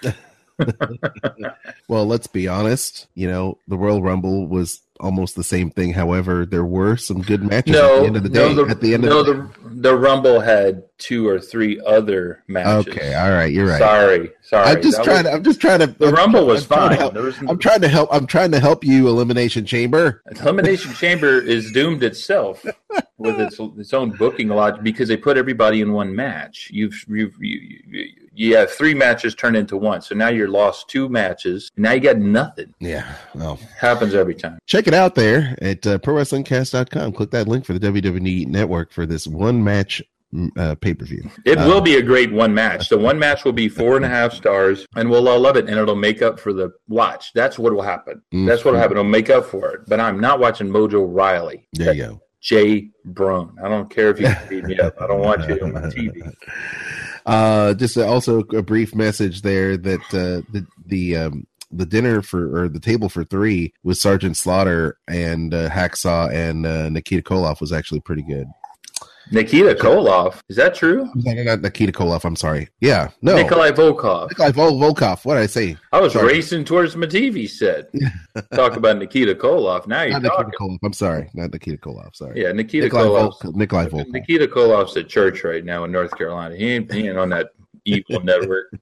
Speaker 2: Well, let's be honest. You know, the Royal Rumble was almost the same thing. However, there were some good matches at
Speaker 1: No,
Speaker 2: the end of the day.
Speaker 1: no, the,
Speaker 2: at the end
Speaker 1: no,
Speaker 2: of the,
Speaker 1: the the Rumble had two or three other matches.
Speaker 2: okay, all right, you're right.
Speaker 1: Sorry, sorry.
Speaker 2: I'm just
Speaker 1: That
Speaker 2: trying.
Speaker 1: was-
Speaker 2: to, I'm just trying to.
Speaker 1: The
Speaker 2: I'm
Speaker 1: Rumble
Speaker 2: trying-
Speaker 1: was
Speaker 2: I'm trying to
Speaker 1: fine.
Speaker 2: help-
Speaker 1: There was-
Speaker 2: I'm trying to help. I'm trying to help you, Elimination Chamber.
Speaker 1: Elimination Chamber is doomed itself with its its own booking logic because they put everybody in one match. You've you've you, you, you have three matches turned into one, so now you're lost two matches. Now you got nothing.
Speaker 2: Yeah. Well,
Speaker 1: Happens every time.
Speaker 2: check it out there at uh, pro wrestling cast dot com. Click that link for the W W E Network for this one match uh, pay per view.
Speaker 1: It
Speaker 2: Uh,
Speaker 1: will be a great one match. The one match will be four and a half stars, and we'll all love it, and it'll make up for the watch. That's what will happen. That's what will happen. It'll make up for it. But I'm not watching Mojo Riley.
Speaker 2: There you go.
Speaker 1: Jay Brown. I don't care if you can beat me up. I don't want you on my T V.
Speaker 2: Uh, just uh, also a brief message there that uh, the the um, the dinner for or the table for three with Sergeant Slaughter and uh, Hacksaw and uh, Nikita Koloff was actually pretty good.
Speaker 1: Nikita Koloff. Is that true?
Speaker 2: No, no, not Nikita Koloff. I'm sorry. Yeah, no,
Speaker 1: Nikolai Volkov.
Speaker 2: Nikolai Vol- Volkov. What did I say?
Speaker 1: I was
Speaker 2: Sorry.
Speaker 1: racing towards my T V set. Talk about Nikita Koloff. Now you're
Speaker 2: Not Nikita
Speaker 1: talking.
Speaker 2: Koloff. I'm sorry, not Nikita Koloff. Sorry.
Speaker 1: Yeah, Nikita
Speaker 2: Nikolai
Speaker 1: Koloff.
Speaker 2: Volkov. Nikolai Volkov.
Speaker 1: Nikita Koloff's at church right now in North Carolina. He ain't, he ain't on that evil network.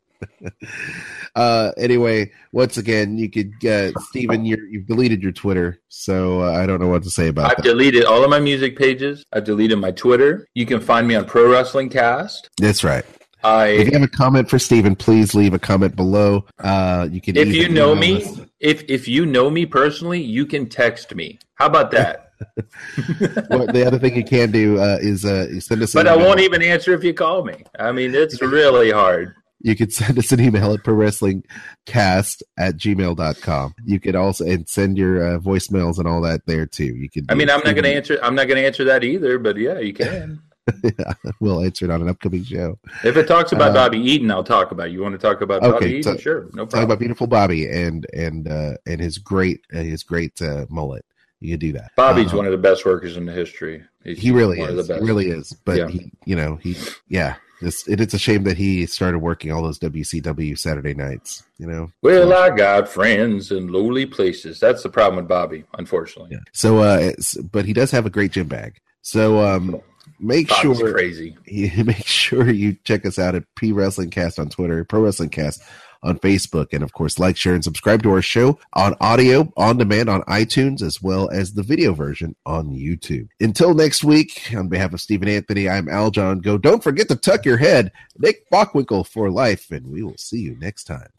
Speaker 2: Uh, anyway, once again, you could, uh, Steven, you're, you've deleted your Twitter, so uh, I don't know what to say about
Speaker 1: I've
Speaker 2: that.
Speaker 1: deleted all of my music pages. I've deleted my Twitter. You can find me on Pro Wrestling Cast.
Speaker 2: That's right. If
Speaker 1: I,
Speaker 2: you have a comment for Steven, please leave a comment below. Uh, you can
Speaker 1: if
Speaker 2: either
Speaker 1: you know
Speaker 2: email
Speaker 1: me,
Speaker 2: us-
Speaker 1: if if you know me personally, you can text me. How about that?
Speaker 2: well, the other thing you can do uh, is, uh, is send us. An
Speaker 1: But I
Speaker 2: email.
Speaker 1: won't even answer if you call me. I mean, it's really hard.
Speaker 2: You can send us an email at pro wrestling cast at gmail dot com. You could also and send your uh, voicemails and all that there too. You can.
Speaker 1: I mean, I'm not going to answer. I'm not going to answer that either. But yeah, you can.
Speaker 2: Yeah, we'll answer it on an upcoming show.
Speaker 1: If it talks about
Speaker 2: Uh,
Speaker 1: Bobby Eaton, I'll talk about it. You want to talk about Bobby
Speaker 2: Okay,
Speaker 1: Eaton?
Speaker 2: so-
Speaker 1: Sure, no
Speaker 2: Talk
Speaker 1: problem.
Speaker 2: about beautiful Bobby and and uh, and his great uh, his great uh, mullet. You could do that.
Speaker 1: Bobby's
Speaker 2: Uh,
Speaker 1: one of the best workers in the history. He's
Speaker 2: He really
Speaker 1: one
Speaker 2: is.
Speaker 1: of the
Speaker 2: He
Speaker 1: best.
Speaker 2: really is. But
Speaker 1: Yeah.
Speaker 2: he, you know, he, yeah. It's, it, it's a shame that he started working all those W C W Saturday nights. You know.
Speaker 1: Well, I got friends in lowly places. That's the problem with Bobby, unfortunately.
Speaker 2: Yeah. So, uh, it's, but he does have a great gym bag. So, um, make
Speaker 1: Bobby's
Speaker 2: sure
Speaker 1: crazy.
Speaker 2: you make sure you check us out at P Wrestling Cast on Twitter, Pro Wrestling Cast on Facebook, and of course, like, share, and subscribe to our show on audio on demand on iTunes, as well as the video version on YouTube. Until next week, on behalf of Stephen Anthony, I'm Al John Go. Don't forget to tuck your head, Nick Bockwinkel for life, and we will see you next time.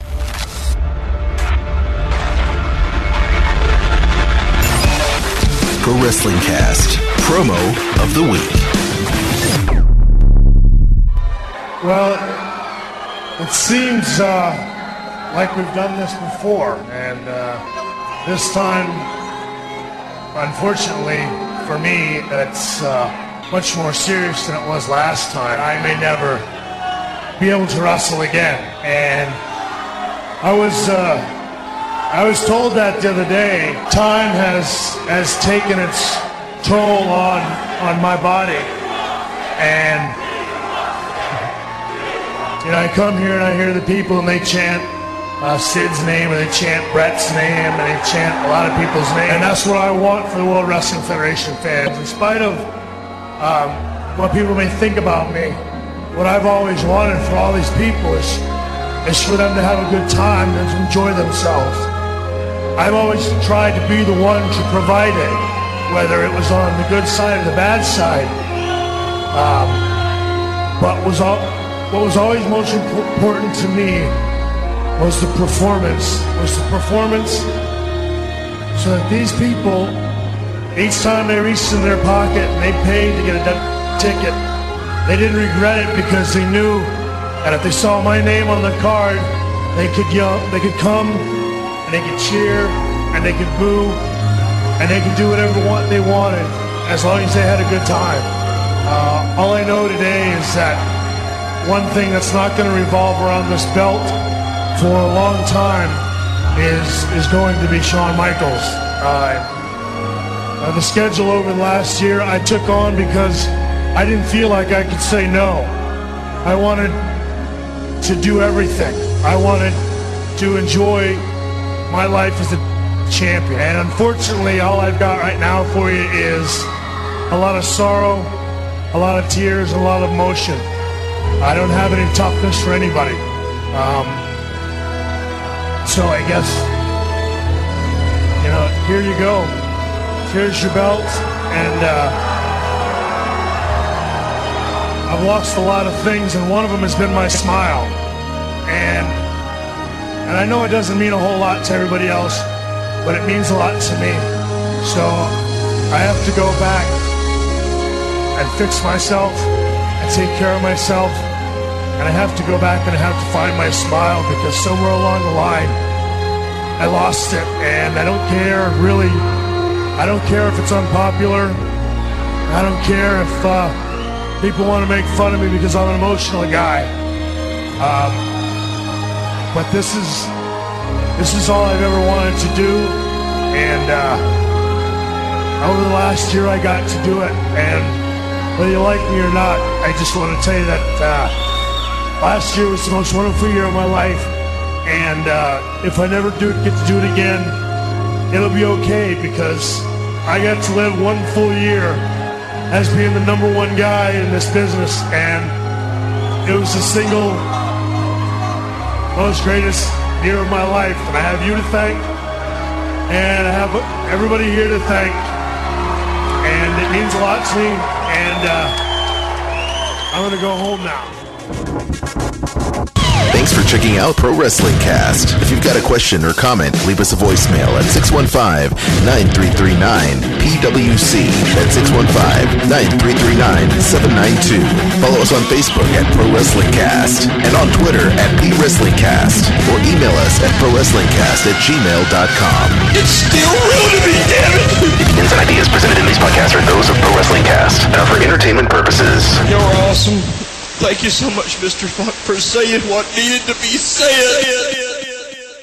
Speaker 4: Pro Wrestling Cast promo of the week.
Speaker 7: Well, it seems uh, like we've done this before, and uh,
Speaker 5: This time, unfortunately for me, it's uh, much more serious than it was last time. I may never be able to wrestle again. And I was uh, I was told that the other day. Time has has taken its toll on on my body, and you know, I come here and I hear the people and they chant uh, Sid's name, and they chant Brett's name, and they chant a lot of people's names. And that's what I want for the World Wrestling Federation fans. In spite of um, what people may think about me, what I've always wanted for all these people is, is for them to have a good time and to enjoy themselves. I've always tried to be the one to provide it, whether it was on the good side or the bad side. Um, but was all, what was always most important to me was the performance. Was the performance so that these people, each time they reached in their pocket and they paid to get a ticket, they didn't regret it because they knew that if they saw my name on the card, they could yell, they could come and they could cheer and they could boo and they could do whatever they wanted as long as they had a good time. Uh, all I know today is that one thing that's not going to revolve around this belt for a long time is is going to be Shawn Michaels. Uh, uh, the schedule over the last year I took on because I didn't feel like I could say no. I wanted to do everything. I wanted to enjoy my life as a champion. And unfortunately, all I've got right now for you is a lot of sorrow, a lot of tears, a lot of emotion. I don't have any toughness for anybody. Um, so I guess, you know, here you go. Here's your belt. And uh, I've lost a lot of things, and one of them has been my smile. And and I know it doesn't mean a whole lot to everybody else, but it means a lot to me. So I have to go back and fix myself and take care of myself. And I have to go back and I have to find my smile, because somewhere along the line I lost it. And I don't care, really. I don't care if it's unpopular. I don't care if uh, people want to make fun of me because I'm an emotional guy. Um, but this is this is all I've ever wanted to do. And uh, over the last year I got to do it. And whether you like me or not, I just want to tell you that uh, last year was the most wonderful year of my life. And uh, if I never do get to do it again, it'll be okay, because I got to live one full year as being the number one guy in this business, and it was the single most greatest year of my life. And I have you to thank, and I have everybody here to thank, and it means a lot to me. And uh, I'm gonna go home now.
Speaker 2: Thanks for checking out Pro Wrestling Cast. If you've got a question or comment, leave us a voicemail at six one five, nine three three nine, P W C. That's six one five, nine three three nine, seven nine two. Follow us on Facebook at Pro Wrestling Cast and on Twitter at P Wrestling Cast, or email us at pro wrestling cast at gmail dot com.
Speaker 3: It's still real to me, damn it!
Speaker 4: The opinions and ideas presented in these podcasts are those of Pro Wrestling Cast and are for entertainment purposes.
Speaker 3: You're awesome. Thank you so much, Mister Funk, for saying what needed to be said.